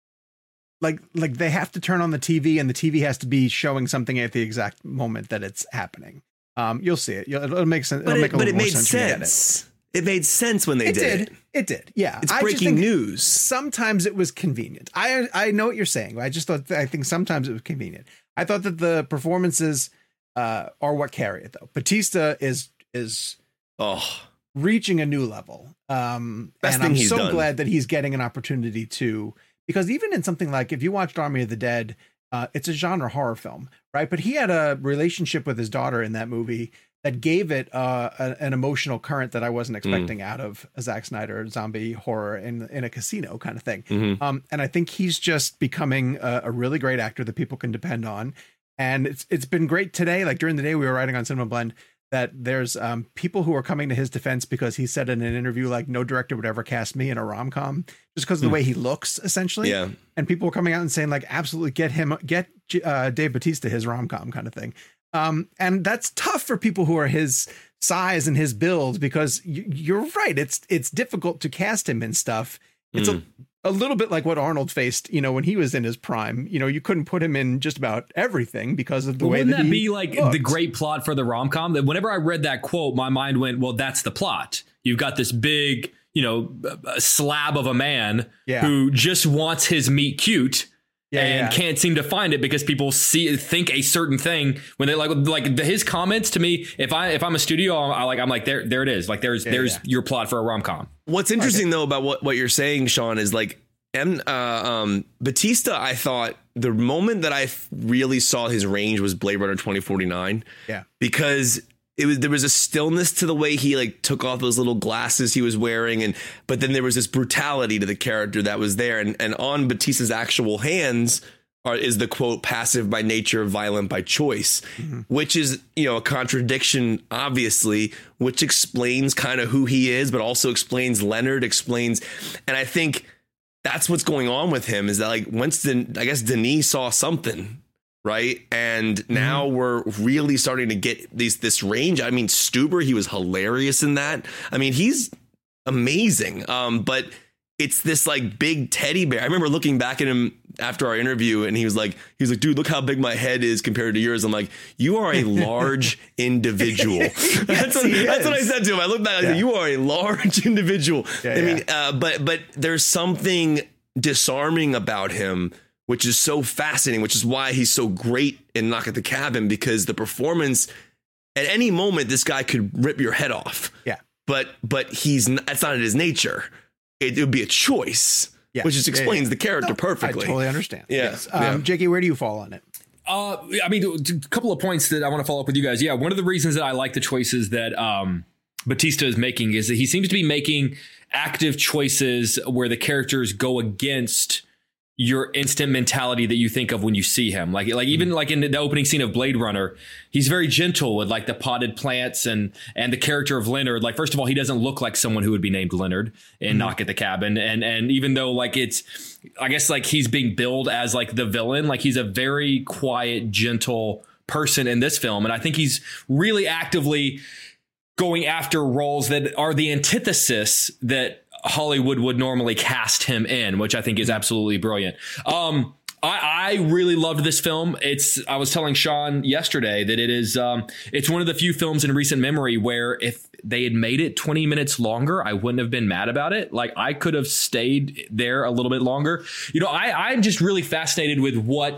like like they have to turn on the T V and the T V has to be showing something at the exact moment that it's happening. Um, you'll see it. You'll, it'll make sense. It'll
But
make
it,
a
but
little
it
more
made
sense. when you get
sense. It made sense when they
It, it
did,
did.
it.
It did. Yeah.
It's
I just
breaking
think
news.
Sometimes it was convenient. I I know what you're saying. I just thought I think sometimes it was convenient. I thought that the performances uh, are what carry it though. Batista is is
Oh,
reaching a new level. Um,
Best
and
thing
I'm
he's
so
done.
glad that he's getting an opportunity to, because even in something like, if you watched Army of the Dead, uh, it's a genre horror film, right? But he had a relationship with his daughter in that movie that gave it uh, a, an emotional current that I wasn't
Mm.
expecting out of a Zack Snyder zombie horror in in a casino kind of thing.
Mhm.
Um, and I think he's just becoming a, a really great actor that people can depend on. And it's it's been great today. Like during the day, we were writing on Cinema Blend that there's um, people who are coming to his defense because he said in an interview, like, no director would ever cast me in a rom-com just because of the way he looks, essentially.
Yeah.
And people were coming out and saying, like, absolutely get him, get uh, Dave Bautista his rom-com kind of thing. Um, and that's tough for people who are his size and his build, because y- you're right. It's it's difficult to cast him in stuff. It's
Mm.
a, a little bit like what Arnold faced, you know, when he was in his prime. You know, you couldn't put him in just about everything because of the
Well,
way
wouldn't
that,
that
he
be like
looked.
the great plot for the rom com? That whenever I read that quote, my mind went, "Well, that's the plot. You've got this big, you know, a slab of a man
Yeah.
who just wants his meat cute."
Yeah,
and
yeah.
can't seem to find it because people see think a certain thing when they like like the, his comments to me. If I if I'm a studio, I like I'm like there there it is. Like there's
Yeah,
there's
yeah.
your plot for a rom com.
What's interesting though about what, what you're saying, Sean, is like M, uh, um, Batista. I thought the moment that I f- really saw his range was Blade Runner twenty forty-nine.
Yeah.
because it was there was a stillness to the way he like took off those little glasses he was wearing, and but then there was this brutality to the character that was there, and and on Batista's actual hands are, is the quote, passive by nature, violent by choice,
Mm-hmm.
which is, you know, a contradiction, obviously, which explains kind of who he is, but also explains Leonard, explains, and I think that's what's going on with him, is that like once Den- I guess Denis saw something, right? And now
Mm-hmm.
we're really starting to get these this range. I mean, Stuber, he was hilarious in that. I mean, he's amazing. Um, but it's this like big teddy bear. I remember looking back at him after our interview, and he was like, he was like, dude, look how big my head is compared to yours. I'm like, you are a large individual. that's, what,
he
that's what I
is.
said to him. I looked back, I
Yeah.
said, you are a large individual.
Yeah,
I mean,
yeah.
uh, but but there's something disarming about him, which is so fascinating, which is why he's so great in Knock at the Cabin, because the performance at any moment, this guy could rip your head off.
Yeah.
But but he's n- that's not in his nature. It, it would be a choice,
Yeah.
which just
Yeah,
explains
yeah.
the character
No,
perfectly.
I totally understand.
Yeah,
Yes. Um,
yeah.
Jakey, where do you fall on it?
Uh, I mean, a couple of points that I want to follow up with you guys. Yeah, one of the reasons that I like the choices that um, Batista is making is that he seems to be making active choices where the characters go against your instant mentality that you think of when you see him. Like, like even like in the opening scene of Blade Runner, he's very gentle with like the potted plants and and the character of Leonard. Like, first of all, he doesn't look like someone who would be named Leonard in Knock at the Cabin. And and even though like it's, I guess like he's being billed as like the villain, like he's a very quiet, gentle person in this film. And I think he's really actively going after roles that are the antithesis that Hollywood would normally cast him in, which I think is absolutely brilliant. Um, I, I really loved this film. It's, I was telling Sean yesterday that it is, um, it's one of the few films in recent memory where if they had made it twenty minutes longer, I wouldn't have been mad about it. Like I could have stayed there a little bit longer. You know, I, I'm just really fascinated with what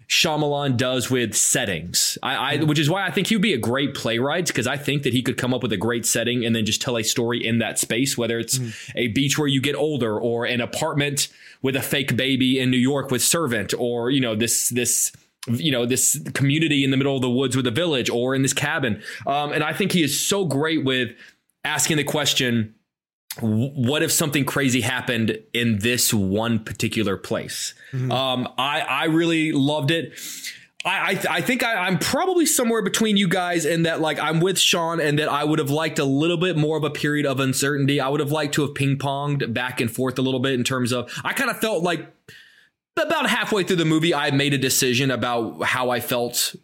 Shyamalan does with settings. I, I which is why I think he would be a great playwright, because I think that he could come up with a great setting and then just tell a story in that space, whether it's mm. a beach where you get older, or an apartment with a fake baby in New York with Servant, or, you know, this this you know, this community in the middle of the woods with a village, or in this cabin. Um, and I think he is so great with asking the question, what if something crazy happened in this one particular place? Mm-hmm. Um, I, I really loved it. I, I, I think I, I'm probably somewhere between you guys in that, like, I'm with Sean, and that I would have liked a little bit more of a period of uncertainty. I would have liked to have ping ponged back and forth a little bit in terms of, I kind of felt like about halfway through the movie, I made a decision about how I felt,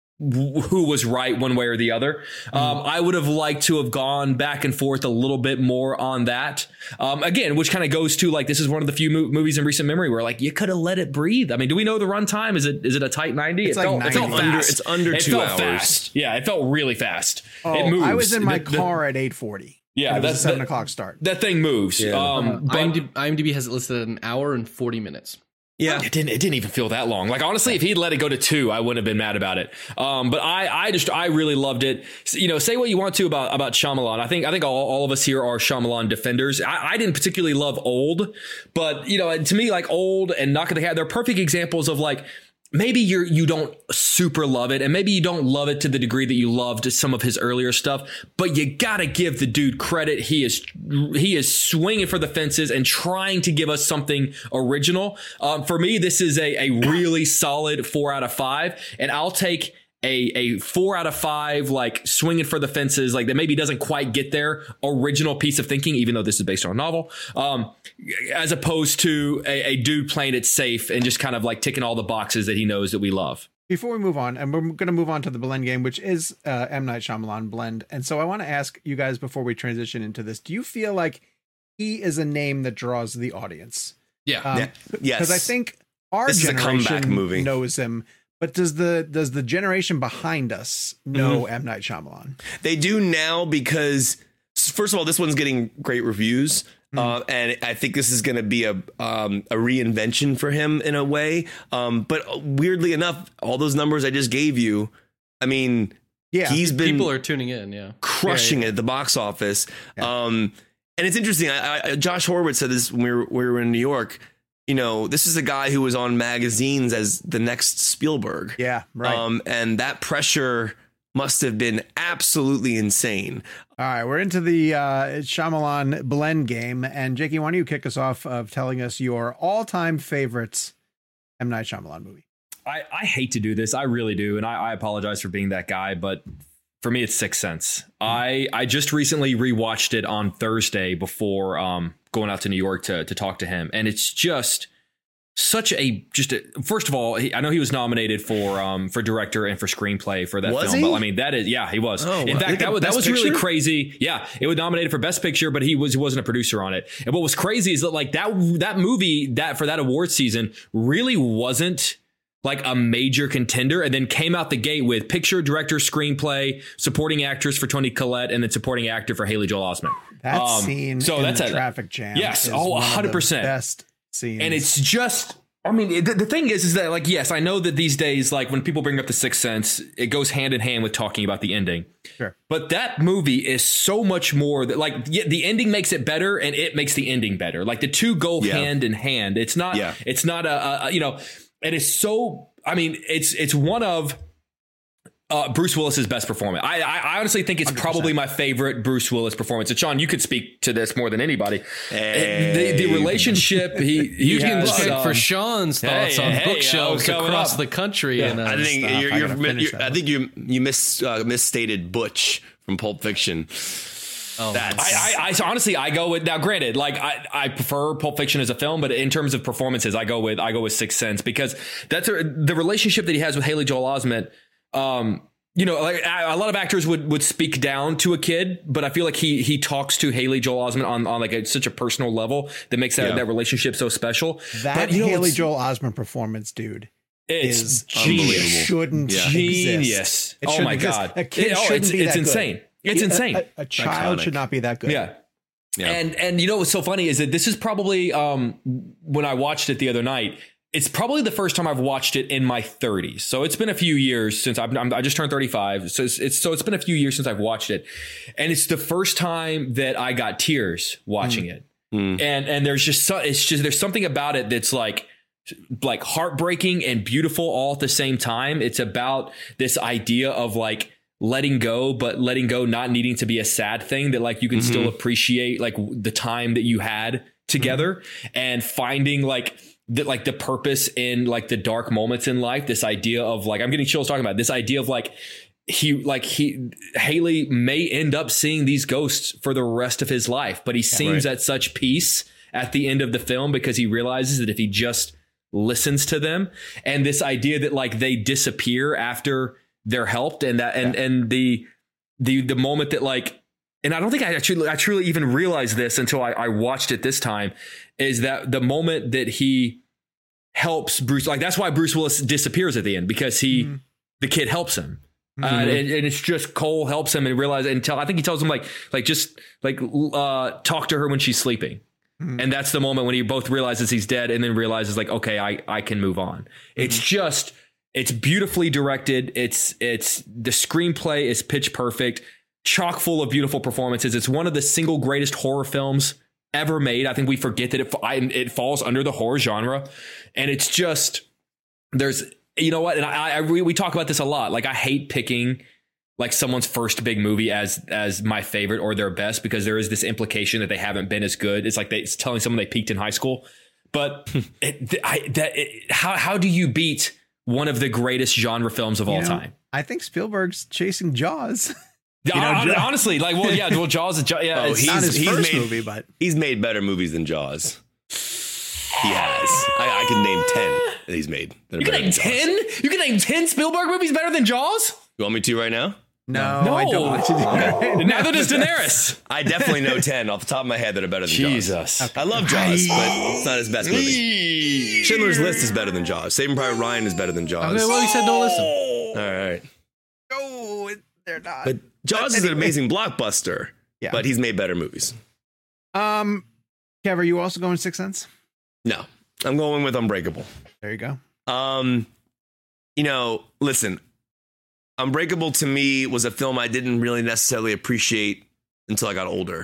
who was right one way or the other. Mm. Um, I would have liked to have gone back and forth a little bit more on that. Um, again, which kind of goes to, like, this is one of the few mo- movies in recent memory where, like, you could have let it breathe. I mean, do we know the runtime? Is it is it a tight ninety?
It's
it,
like
felt,
ninety.
it felt fast.
Under, it's under
it
two
felt
hours.
Fast. Yeah, it felt really fast.
Oh,
it moves.
I was in my
the,
car
the,
at eight forty.
Yeah,
that's a seven
that,
o'clock start.
That thing moves.
Yeah.
Um,
Uh,
but,
IMDb, IMDb has it listed at an hour and forty minutes.
Yeah,
it didn't. It didn't even feel that long. Like, honestly, if he'd let it go to two, I wouldn't have been mad about it. Um, but I, I just, I really loved it. So, you know, say what you want to about about Shyamalan. I think, I think all, all of us here are Shyamalan defenders. I, I didn't particularly love Old, but, you know, to me, like, Old and Knock at the Hat, they're perfect examples of, like, maybe you're you don't super love it, and maybe you don't love it to the degree that you loved some of his earlier stuff, but you gotta give the dude credit. He is he is swinging for the fences and trying to give us something original. Um, for me, this is a, a really solid four out of five, and I'll take a a four out of five, like, swinging for the fences, like, that maybe doesn't quite get there, original piece of thinking, even though this is based on a novel, um, as opposed to a, a dude playing it safe and just kind of, like, ticking all the boxes that he knows that we love.
Before we move on, and we're going to move on to the Blend game, which is uh, M. Night Shyamalan Blend. And so I want to ask you guys before we transition into this, do you feel like he is a name that draws the audience?
Yeah.
Um,
yeah. Yes.
Because I think our
This is a
generation
comeback movie.
knows him. But does the does the generation behind us know
Mm-hmm.
M. Night Shyamalan?
They do now, because, first of all, this one's getting great reviews. Mm. Uh, and I think this is going to be a um, a reinvention for him in a way. Um, but weirdly enough, all those numbers I just gave you, I mean,
Yeah,
he's been
People are tuning in, yeah.
crushing
Yeah, yeah.
it at the box office.
Yeah.
Um, and it's interesting. I, I, Josh Horowitz said this when we were, we were in New York. You know, this is a guy who was on magazines as the next Spielberg.
Yeah, right.
Um, and that pressure must have been absolutely insane.
All right, we're into the uh, Shyamalan Blend game. And Jakey, why don't you kick us off of telling us your all-time favorites M. Night Shyamalan movie?
I, I hate to do this. I really do. And I, I apologize for being that guy, but for me, it's Sixth Sense. I, I just recently rewatched it on Thursday before um, going out to New York to to talk to him. And it's just such a just a, first of all, he, I know he was nominated for um, for director and for screenplay for that
Was
film.
he?
But I mean, that is yeah, he was.
Oh,
in
wow.
fact,
Like
that was that
Best
was really
Picture?
crazy. Yeah, it was nominated for Best Picture, but he was he wasn't a producer on it. And what was crazy is that, like, that that movie that for that award season really wasn't like a major contender, and then came out the gate with picture, director, screenplay, supporting actress for Toni Collette, and then supporting actor for Haley Joel Osment.
That
Um,
scene
so
in
that's
the
a-
traffic jam.
yes,
is
oh,
one of the
one hundred percent.
best scenes.
And it's just, I mean, the, the thing is, is that, like, yes, I know that these days, like, when people bring up The Sixth Sense, it goes hand in hand with talking about the ending.
Sure.
But that movie is so much more that, like, yeah, the ending makes it better, and it makes the ending better. Like, the two go
Yeah.
hand in hand. It's not,
Yeah.
it's not a, a, you know, it is so, I mean, it's, it's one of uh, Bruce Willis's best performance. I, I honestly think it's
one hundred percent.
probably my favorite Bruce Willis performance. And Sean, you could speak to this more than anybody.
Hey.
The, the relationship he, he
You can
has,
check
um,
for Sean's thoughts
hey,
on
hey,
bookshelves
oh, coming
across
up.
the country. And uh,
I think
stop.
you're,
I
you're,
gotta finish
you're
that
I
one.
think you you mis uh, misstated Butch from Pulp Fiction.
oh,
That's
I, I, I so honestly, I go with now. Granted, like I, I prefer Pulp Fiction as a film, but in terms of performances, I go with I go with Sixth Sense, because that's a, the relationship that he has with Haley Joel Osment. Um, you know, like a lot of actors would would speak down to a kid, but I feel like he he talks to Haley Joel Osment on on like a, such a personal level that makes that,
Yeah.
that relationship so special.
that
but, you know,
Haley
it's-
Joel Osment performance, dude,
it's
is
genius.
shouldn't
Yeah.
exist.
Genius.
It
Oh
shouldn't
my
exist.
God.
A kid
It- oh,
shouldn't
it's-
be
it's
that
insane.
good.
It's
A-
insane.
A, a child
Iconic.
should not be that good.
Yeah.
Yeah.
And and you know what's so funny is that this is probably um when I watched it the other night, it's probably the first time I've watched it in my thirties. So it's been a few years since I've, I'm, I just turned thirty-five. So it's, it's, so it's been a few years since I've watched it. And it's the first time that I got tears watching mm. it. Mm. And, and there's just, so, it's just, there's something about it that's like, like heartbreaking and beautiful all at the same time. It's about this idea of like letting go, but letting go not needing to be a sad thing, that like you can mm-hmm. still appreciate like the time that you had together mm-hmm. and finding like the, like the purpose in like the dark moments in life. This idea of like, I'm getting chills talking about it, this idea of like, he like he Haley may end up seeing these ghosts for the rest of his life, but he seems right. at such peace at the end of the film because he realizes that if he just listens to them, and this idea that like they disappear after they're helped, and that and yeah. and the the the moment that like, and I don't think I actually I truly even realized this until I, I watched it this time, is that the moment that he helps Bruce, like that's why Bruce Willis disappears at the end, because he mm-hmm. the kid helps him. Mm-hmm. Uh, and, and it's just Cole helps him and realize and tell I think he tells him like like just like uh talk to her when she's sleeping. Mm-hmm. And that's the moment when he both realizes he's dead and then realizes like, okay, I, I can move on. Mm-hmm. It's just, it's beautifully directed. It's, it's the screenplay is pitch perfect, chock full of beautiful performances. It's one of the single greatest horror films ever made. I think we forget that it, it falls under the horror genre, and it's just, there's, you know what? And I, I we, we talk about this a lot. Like I hate picking like someone's first big movie as as my favorite or their best, because there is this implication that they haven't been as good. It's like they, it's telling someone they peaked in high school. But it, I, that it, how how do you beat one of the greatest genre films of
you
all
know,
time?
I think Spielberg's chasing Jaws.
You know, uh, honestly, like, well, yeah, well, Jaws is yeah.
Oh,
it's
he's,
not his
he's
first
made,
movie, but
he's made better movies than Jaws. He has. I, I can name ten that he's made. That
you can name ten? You can name ten Spielberg movies better than Jaws?
You want me to right now?
No,
no,
I don't want you to.
Neither does Daenerys.
I definitely know ten off the top of my head that are better than
Jesus.
Jaws. I love Jaws, but it's not his best movie. Schindler's List is better than Jaws. Saving Private Ryan is better than Jaws.
Okay, well, you said don't listen.
All right.
No, they're not.
But Jaws is an amazing blockbuster.
Yeah.
But he's made better movies.
Um, Kev, are you also going Sixth Sense?
No, I'm going with Unbreakable.
There you go.
Um, you know, listen, Unbreakable to me was a film I didn't really necessarily appreciate until I got older.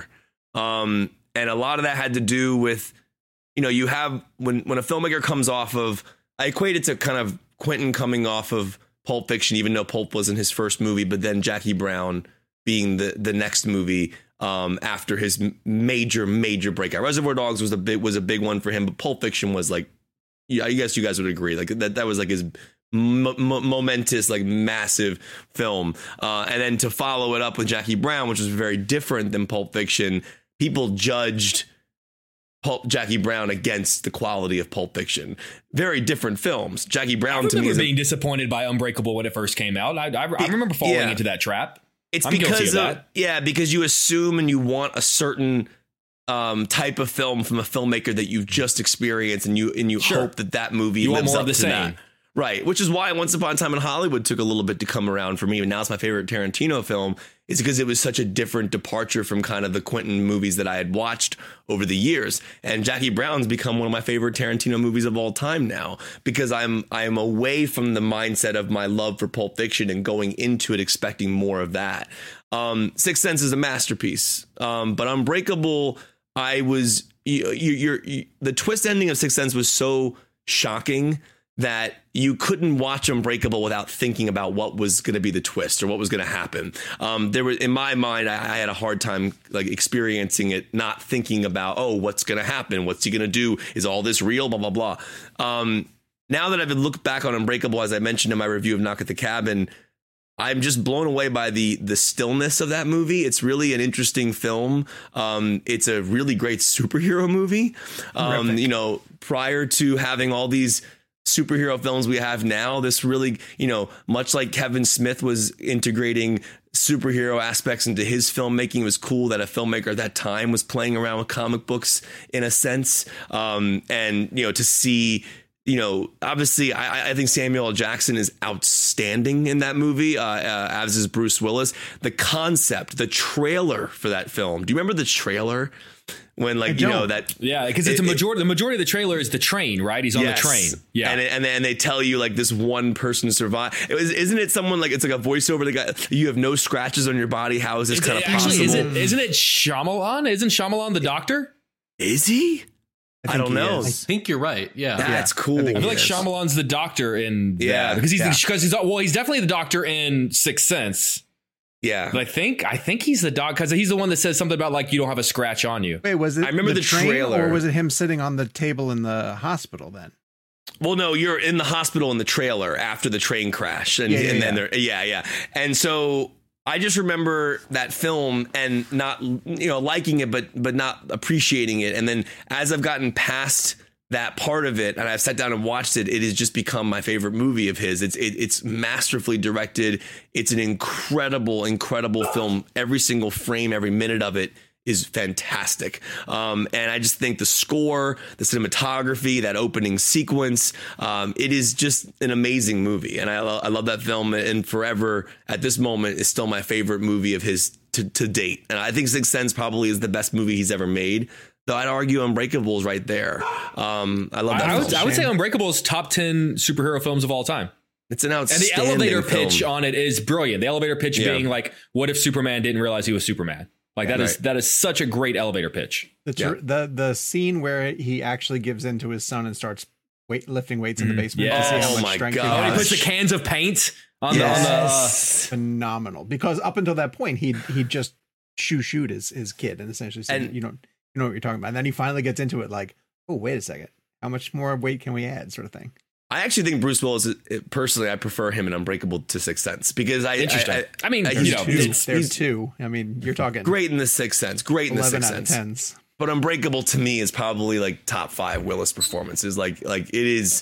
Um, and a lot of that had to do with, you know, you have when when a filmmaker comes off of, I equate it to kind of Quentin coming off of Pulp Fiction, even though Pulp wasn't his first movie, but then Jackie Brown being the the next movie um, after his major major breakout. Reservoir Dogs was a big was a big one for him, but Pulp Fiction was like, yeah, I guess you guys would agree, like that that was like his m- m- momentous, like massive film. Uh, and then to follow it up with Jackie Brown, which was very different than Pulp Fiction, people judged Pulp, Jackie Brown against the quality of Pulp Fiction. Very different films. Jackie Brown
I
to me is
being
a,
disappointed by Unbreakable when it first came out. I, I, I remember falling
yeah.
into that trap.
It's
I'm
because
of,
of, yeah, because you assume and you want a certain um, type of film from a filmmaker that you've just experienced, and you and you
sure.
hope that that movie
you
lives
want more
up
of the
to
same.
that. Right, which is why Once Upon a Time in Hollywood took a little bit to come around for me, and now it's my favorite Tarantino film. Is because it was such a different departure from kind of the Quentin movies that I had watched over the years. And Jackie Brown's become one of my favorite Tarantino movies of all time now, because I'm I'm away from the mindset of my love for Pulp Fiction and going into it expecting more of that. Um, Sixth Sense is a masterpiece, um, but Unbreakable, I was you, you, you're, you, the twist ending of Sixth Sense was so shocking that you couldn't watch Unbreakable without thinking about what was going to be the twist or what was going to happen. Um, there was, in my mind, I, I had a hard time like experiencing it, not thinking about, oh, what's going to happen? What's he going to do? Is all this real? Blah, blah, blah. Um, now that I've looked back on Unbreakable, as I mentioned in my review of Knock at the Cabin, I'm just blown away by the the stillness of that movie. It's really an interesting film. Um, it's a really great superhero movie. Um, you know, prior to having all these superhero films we have now, this really, you know, much like Kevin Smith was integrating superhero aspects into his filmmaking, it was cool that a filmmaker at that time was playing around with comic books in a sense. Um, and, you know, to see
you know, obviously, I, I think Samuel L. Jackson is outstanding in that movie, uh, uh, as is Bruce Willis. The concept, the trailer for that film. Do you remember the trailer? When, like, you know, that.
Yeah, because it's
it,
a majority. The majority of the trailer is the train, right? He's on
yes.
the train. Yeah.
And, it, and, and they tell you, like, this one person survived. It was, isn't it someone, like, it's like a voiceover that got, you have no scratches on your body. How is this kind of possible?
Actually, is it, isn't it Shyamalan? Isn't Shyamalan the doctor?
Is he? I, I don't know.
I think you're right. Yeah,
that's
yeah.
cool.
I, I feel like Shyamalan's the doctor in
yeah
that, because he's
yeah.
because he's well he's definitely the doctor in Sixth Sense.
Yeah,
but I think I think he's the doc because he's the one that says something about like you don't have a scratch on you.
Wait, was it?
I remember the,
the train,
trailer,
or was it him sitting on the table in the hospital then?
Well, no, you're in the hospital in the trailer after the train crash, and,
yeah, yeah,
and then
yeah.
they're yeah yeah, and so. I just remember that film and not, you know, liking it, but but not appreciating it. And then as I've gotten past that part of it and I've sat down and watched it, it has just become my favorite movie of his. It's it, it's masterfully directed. It's an incredible, incredible film. Every single frame, every minute of it is fantastic. Um, and I just think the score, the cinematography, that opening sequence, um, it is just an amazing movie. And I, lo- I love that film, and forever at this moment is still my favorite movie of his to, to date. And I think Sixth Sense probably is the best movie he's ever made. Though I'd argue Unbreakable is right there. Um, I love that.
I, I, would, I would say
film.
Unbreakable is top ten superhero films of all time.
It's an
And
outstanding
the elevator
film.
pitch on it is brilliant. The elevator pitch
Yeah.
being like, what if Superman didn't realize he was Superman? Like that is
Right.
that is such a great elevator pitch.
The tr-
Yeah.
the the scene where he actually gives in to his son and starts weight lifting weights in the basement
Yeah.
to see how
Oh
much
my
strength
God.
he
Oh, and he
has.
puts the cans of paint on
Yes.
the on the. Uh,
Phenomenal, because up until that point he he just shoo shoot his his kid and essentially said,
And-
you don't you know what you're talking about. And then he finally gets into it like, oh wait a second, how much more weight can we add, sort of thing.
I actually think Bruce Willis, it- personally, I prefer him in Unbreakable to Sixth Sense because I,
Interesting.
I,
I mean,
I-
you
he's-
know,
Two,
it's-
there's
he's
two. I mean, you're talking
great in the Sixth Sense, great in the
eleven
Sixth
out of
Sense.
tens.
But Unbreakable to me is probably like top five Willis performances. Like, like it is,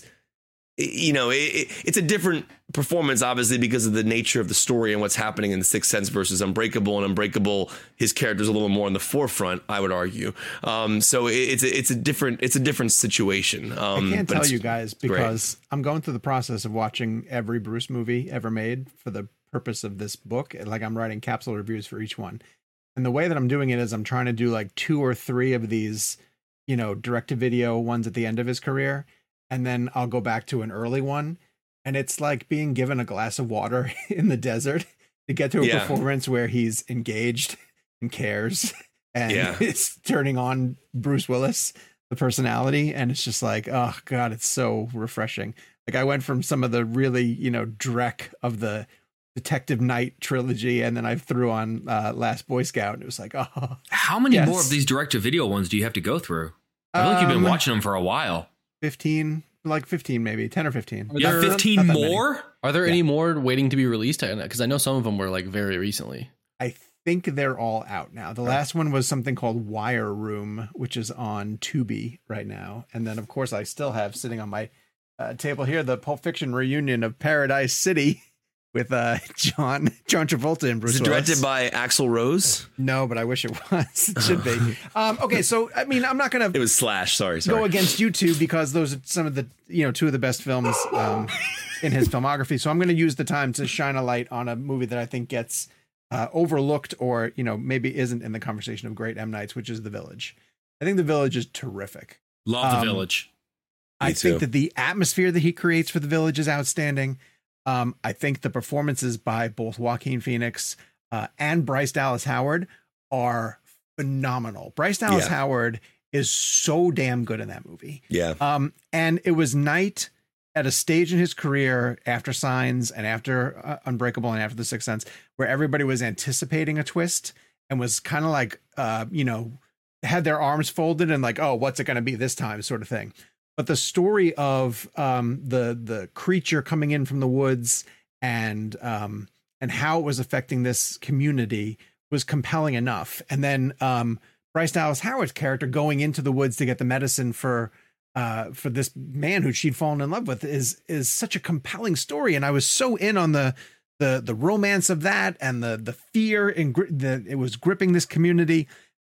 you know, it, it, it's a different performance, obviously, because of the nature of the story and what's happening in the Sixth Sense versus Unbreakable. And Unbreakable, his character's a little more in the forefront, I would argue. Um, so it, it's a, it's a different it's a different situation. Um,
I can't
but
tell
it's
you guys
great.
because I'm going through the process of watching every Bruce movie ever made for the purpose of this book. Like I'm writing capsule reviews for each one. And the way that I'm doing it is I'm trying to do like two or three of these, you know, direct to video ones at the end of his career. And then I'll go back to an early one. And it's like being given a glass of water in the desert to get to a
Yeah.
performance where he's engaged and cares and
Yeah.
it's turning on Bruce Willis, the personality. And it's just like, oh God, it's so refreshing. Like I went from some of the really, you know, dreck of the Detective Knight trilogy, and then I threw on uh, Last Boy Scout, and it was like, oh,
how many
Yes.
more of these direct to video ones do you have to go through? I feel like you've been
Um,
watching them for a while.
fifteen, like fifteen, maybe ten or fifteen.
You got
there-
fifteen
not that many.
more?
Are there any more waiting to be released? Because I know some of them were like very recently.
I think they're all out now. The last one was something called Wire Room, which is on Tubi right now. And then, of course, I still have sitting on my uh, table here the Pulp Fiction reunion of Paradise City with uh, John John Travolta and Bruce
Is it directed
Willis.
by Axl Rose?
No, but I wish it was. It should be. Um, okay, so I mean, I'm not gonna
It was Slash. Sorry, sorry.
go against you two because those are some of the, you know, two of the best films um, in his filmography. So I'm going to use the time to shine a light on a movie that I think gets uh, overlooked or, you know, maybe isn't in the conversation of great M. Nights, which is The Village. I think The Village is terrific.
Love the
Um,
Village.
I
too.
think that the atmosphere that he creates for The Village is outstanding. Um, I think the performances by both Joaquin Phoenix uh, and Bryce Dallas Howard are phenomenal. Bryce Dallas
Yeah.
Howard is so damn good in that movie.
Yeah.
Um, and it was Night at a stage in his career after Signs and after uh, Unbreakable and after The Sixth Sense, where everybody was anticipating a twist and was kind of like, uh, you know, had their arms folded and like, oh, what's it going to be this time, sort of thing. But the story of um, the the creature coming in from the woods and um, and how it was affecting this community was compelling enough. And then um, Bryce Dallas Howard's character going into the woods to get the medicine for uh, for this man who she'd fallen in love with is is such a compelling story. And I was so in on the the the romance of that and the the fear and gri- the it was gripping this community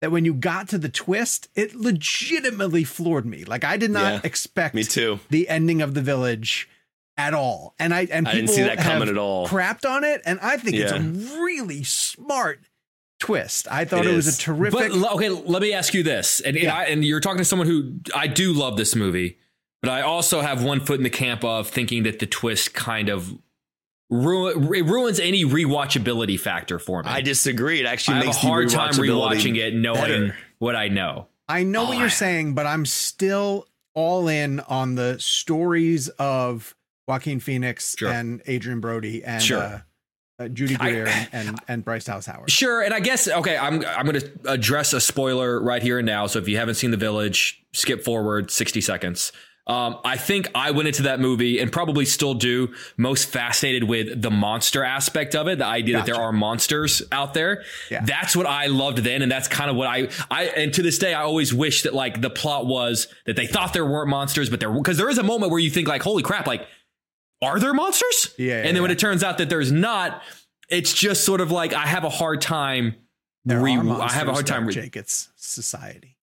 that when you got to the twist, it legitimately floored me. Like I did not
Yeah,
expect
me too.
the ending of The Village at all. And I and
I
people
didn't see that
have
coming at all.
crapped on it, and I think it's
Yeah.
a really smart twist. I thought
It
it, was
is.
a terrific.
But l- okay, let me ask you this, and, and,
Yeah.
I, and you're talking to someone who I do love this movie, but I also have one foot in the camp of thinking that the twist kind of ru- it ruins any rewatchability factor for me.
I disagree. It actually
I have a
makes the
hard time
rewatchability
rewatching it, knowing
better.
what I know.
I know what
Oh,
you're
I-
saying, but I'm still all in on the stories of Joaquin Phoenix
Sure.
and Adrian Brody and
Sure.
uh, uh, Judy
I-
Greer and, and and Bryce Dallas Howard.
Sure, and I guess okay. I'm I'm going to address a spoiler right here and now. So if you haven't seen The Village, skip forward sixty seconds. Um, I think I went into that movie and probably still do most fascinated with the monster aspect of it. The idea that
Gotcha.
there are monsters out there.
Yeah.
That's what I loved then. And that's kind of what I, I, and to this day, I always wish that like the plot was that they thought there weren't monsters, but there, because there is a moment where you think like, holy crap, like, are there monsters?
Yeah, yeah,
And then when
yeah.
it turns out that there's not, it's just sort of like, I have a hard time.
There
re-
are
I have a
monsters,
hard time.
though,
Re-
Jake, it's society.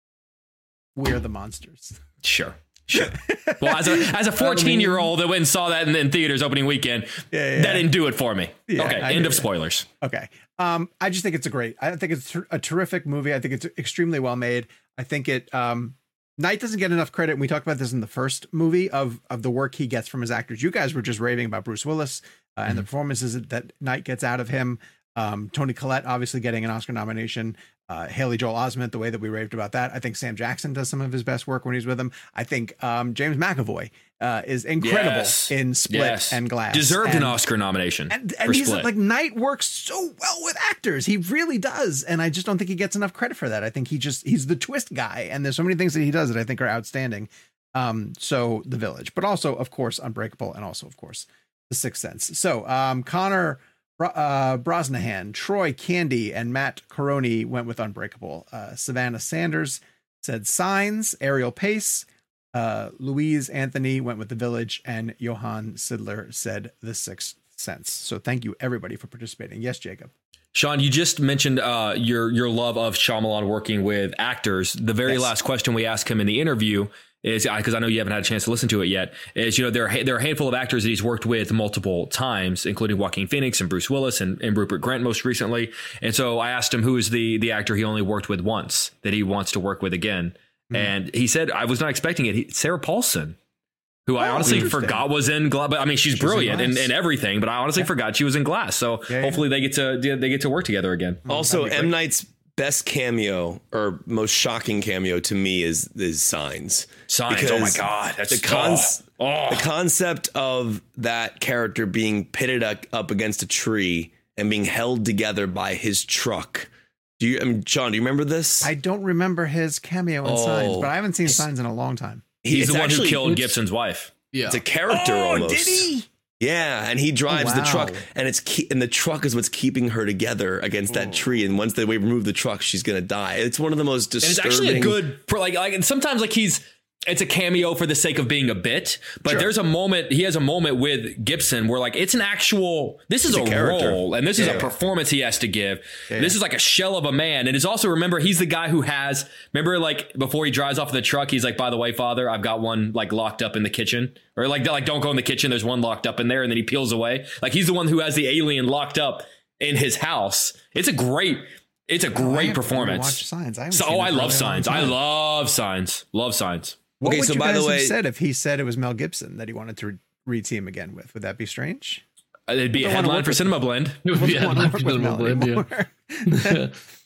We're the monsters.
Sure. Sure. Well, as a as a fourteen year old that went and saw that in, in theaters opening weekend,
Yeah, yeah.
that didn't do it for me.
Yeah,
okay,
I
end
hear
of
ya.
spoilers.
Okay. Um, I just think it's a great, I think it's ter- a terrific movie. I think it's extremely well made. I think it, um, Knight doesn't get enough credit. And we talked about this in the first movie of, of the work he gets from his actors. You guys were just raving about Bruce Willis uh, and
Mm-hmm.
the performances that Knight gets out of him. Um, Toni Collette obviously getting an Oscar nomination. Uh, Haley Joel Osment, the way that we raved about that. I think Sam Jackson does some of his best work when he's with him. I think um, James McAvoy uh, is incredible
Yes.
in Split
Yes.
and Glass.
Deserved an
And-
Oscar nomination.
and, and
for
he's
Split.
like, Knight works so well with actors. He really does. And I just don't think he gets enough credit for that. I think he just, he's the twist guy. And there's so many things that he does that I think are outstanding. Um, so The Village, but also, of course, Unbreakable, and also, of course, The Sixth Sense. So um, Connor Bro- uh, Brosnahan, Troy Candy, and Matt Coroni went with Unbreakable. Uh, Savannah Sanders said Signs. Ariel Pace. Uh, Louise Anthony went with The Village, and Johan Sidler said The Sixth Sense. So thank you everybody for participating. Yes, Jacob.
Sean, you just mentioned uh, your your love of Shyamalan working with actors. The very
Yes.
last question we asked him in the interview is, because I know you haven't had a chance to listen to it yet, is, you know, there are, there are a handful of actors that he's worked with multiple times, including Joaquin Phoenix and Bruce Willis and, and Rupert Grint most recently. And so I asked him who is the the actor he only worked with once that he wants to work with again. Mm. And he said, I was not expecting it. He, Sarah Paulson, who I
Oh,
honestly
interesting.
forgot was in Glass. But I mean, she's,
She's in
brilliant in,
Glass.
in everything, but I honestly forgot she was in Glass. So
Yeah, yeah.
hopefully they get to they get to work together again.
Also,
That'd be
M.
great.
Night's best cameo or most shocking cameo to me is is Signs.
Signs. Oh my
Because
God. That's
the cons-
oh,
the concept of that character being pitted up, up against a tree and being held together by his truck. Do you, I mean, Sean, do you remember this?
I don't remember his cameo in
Oh.
Signs, but I haven't seen Signs in a long time.
he's
It's
the one who
actually-
killed
it's-
Gibson's wife.
Yeah.
It's a character
Oh,
almost.
did he?
Yeah, and he drives
Oh,
the
wow.
truck, and it's ke- and the truck is what's keeping her together against that tree. And once they remove the truck, she's gonna die. It's one of the most
And
disturbing.
it's actually a good, for like, like, and sometimes like he's, it's a cameo for the sake of being a bit, but
Sure.
there's a moment, he has a moment with Gibson where like, it's an actual, this is
It's
a,
a character.
role and this is
Yeah.
a performance he has to give. This is like a shell of a man. And it's also, remember, he's the guy who has, remember like before he drives off the truck, he's like, by the way, father, I've got one like locked up in the kitchen, or like, like don't go in the kitchen. There's one locked up in there. And then he peels away. Like he's the one who has the alien locked up in his house. It's a great, it's a
I
great
have to
performance.
Watch Signs. I haven't
So,
seen
oh,
it
I
for a
love
really long
Signs. I
time.
love Signs. Love Signs.
What
Okay,
would
so
you
by
guys
the
have
way-
said if he said it was Mel Gibson that he wanted to re- re-team again with? Would that be strange?
Uh, It'd be a
Don't wanna
headline
work
for
with-
Cinema Blend.
It would be
Wouldn't wanna
headline
work
for
with
Cinema
Mel
Blend, yeah.
anymore.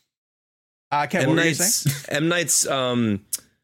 uh, Ken,
M.
what were you saying?
Night's M. Night's um,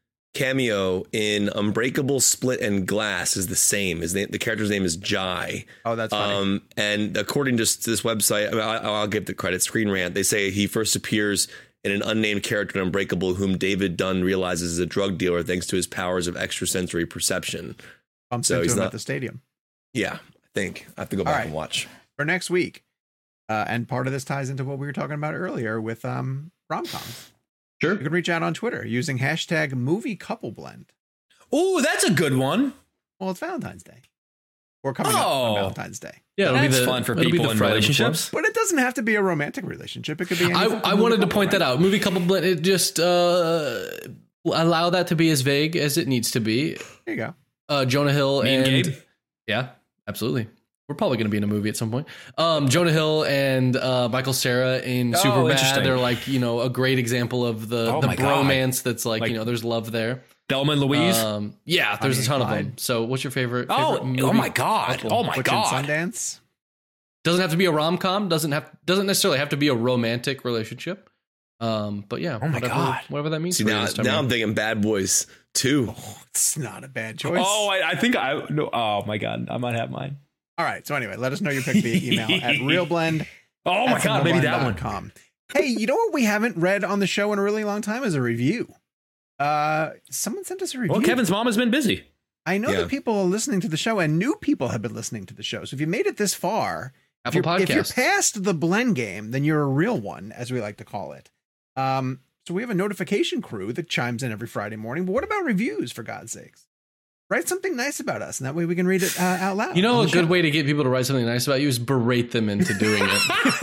cameo in Unbreakable, Split, and Glass is the same. His name, the character's name is Jai.
Oh, that's funny.
Um, and according to this website, I mean, I, I'll give the credit. Screen Rant. They say he first appears in an unnamed character in Unbreakable, whom David Dunn realizes is a drug dealer thanks to his powers of extrasensory perception.
Bumped
so
into
he's
him
not-
at the stadium.
Yeah, I think I have to go
All
back
right.
and watch.
For next week. Uh, and part of this ties into what we were talking about earlier with um, rom-coms.
Sure.
You can reach out on Twitter using hashtag movie couple blend.
Oh, that's a good one.
Well, it's Valentine's Day. or coming up on
Oh.
Valentine's Day.
Yeah, it'll
That's
be the,
fun for
it'll be
people
the
in
Friday before.
relationships.
But it doesn't have to be a romantic relationship. It could be.
I, I wanted to point that out. Movie couple blend. It just uh, allow that to be as vague as it needs to be.
There you go.
Uh, Jonah Hill
Me and
and,
Gabe?
yeah, absolutely. We're probably going to be in a movie at some point. Um, Jonah Hill and uh, Michael Cera in
Oh,
Superbad.
interesting.
They're like, you know, a great example of the
Oh
the
my God.
bromance that's like,
Like-
you know, there's love there.
Thelma and Louise.
Um, yeah, there's a ton of them. So, what's your favorite?
oh,
favorite movie?
oh my god!
couple?
Oh my
Butch and
god!
Sundance.
Doesn't have to be a rom com. Doesn't have doesn't necessarily have to be a romantic relationship. Um, but yeah,
Oh my
whatever,
God.
whatever that means.
See,
for you
now,
this time
now
around.
I'm thinking Bad Boys two.
It's not a bad choice.
Oh, I, I think I no. Oh my god! I might have mine.
All right. So anyway, let us know your pick via email at realblend.
Oh my god! Maybe that one.
Com. Hey, you know what we haven't read on the show in a really long time is a review. Uh, someone sent us a review.
Well, Kevin's mom has been busy.
I know
Yeah.
that people are listening to the show, and new people have been listening to the show. So if you made it this far, if
Apple
you're, if you're
Podcasts.
past the blend game, then you're a real one, as we like to call it. Um, so we have a notification crew that chimes in every Friday morning. But what about reviews, for God's sakes? Write something nice about us, and that way we can read it uh, out loud.
You know,
on
a
the
good
show.
way to get people to write something nice about you is berate them into doing it.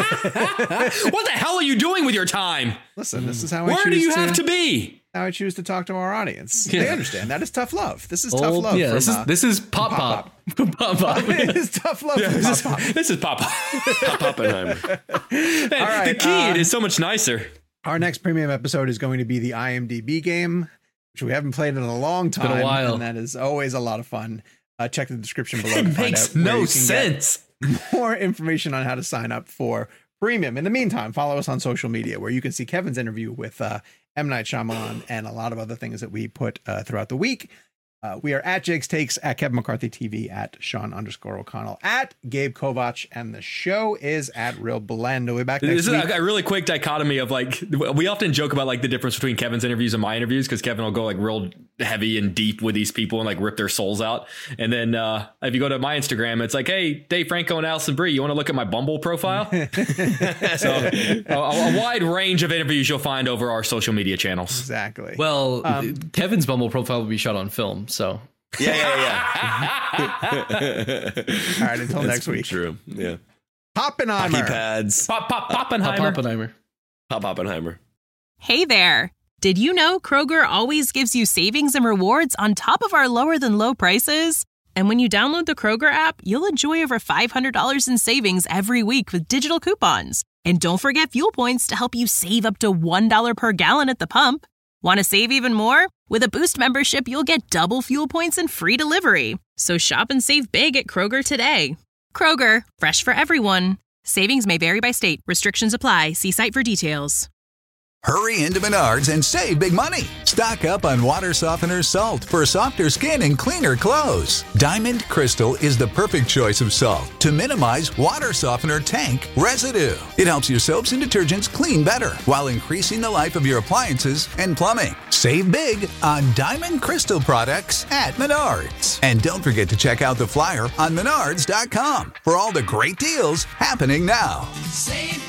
What the hell are you doing with your time?
Listen, this is how I
Where
choose
do you
to,
have to be?
how I choose to talk to our audience.
Yeah.
They understand that is tough love. This is tough
Old-
love.
yeah,
from,
this is
uh,
this is pop pop pop pop.
it is tough love. from
This is,
Pop Pop.
this is Papa.
Oppenheimer.
Man,
right,
the key
uh,
it is so much nicer.
Our next premium episode is going to be the I M D B game, which we haven't played in a long time.
been a while.
And that is always a lot of fun. Uh, check the description below. to
It
find
makes
out where
no
you can get
sense.
more information on how to sign up for premium. In the meantime, follow us on social media where you can see Kevin's interview with uh, M. Night Shyamalan and a lot of other things that we put uh, throughout the week. Uh, we are at Jake's Takes, at Kevin McCarthy T V, at Sean underscore O'Connell, at Gabe Kovach, and the show is at Real Blend. We'll be back next
This is
week.
a, a really quick dichotomy of like we often joke about like the difference between Kevin's interviews and my interviews because Kevin will go like real heavy and deep with these people and like rip their souls out. And then uh, if you go to my Instagram, it's like, hey, Dave Franco and Allison Brie, you want to look at my Bumble profile? So a, a wide range of interviews you'll find over our social media channels.
Exactly.
Well,
Um,
Kevin's Bumble profile will be shot on film, so
Yeah, yeah, yeah.
All right, until next
That's
week.
True. Yeah.
Poppenheimer.
Hockey pads.
Pop, pop,
Pop
Poppenheimer.
Oppenheimer.
Pop Oppenheimer.
Hey there! Did you know Kroger always gives you savings and rewards on top of our lower than low prices? And when you download the Kroger app, you'll enjoy over five hundred dollars in savings every week with digital coupons. And don't forget fuel points to help you save up to one dollar per gallon at the pump. Want to save even more? With a Boost membership, you'll get double fuel points and free delivery. So shop and save big at Kroger today. Kroger, fresh for everyone. Savings may vary by state. Restrictions apply. See site for details.
Hurry into Menards and save big money. Stock up on water softener salt for softer skin and cleaner clothes. Diamond Crystal is the perfect choice of salt to minimize water softener tank residue. It helps your soaps and detergents clean better while increasing the life of your appliances and plumbing. Save big on Diamond Crystal products at Menards. And don't forget to check out the flyer on menards dot com for all the great deals happening now.
Save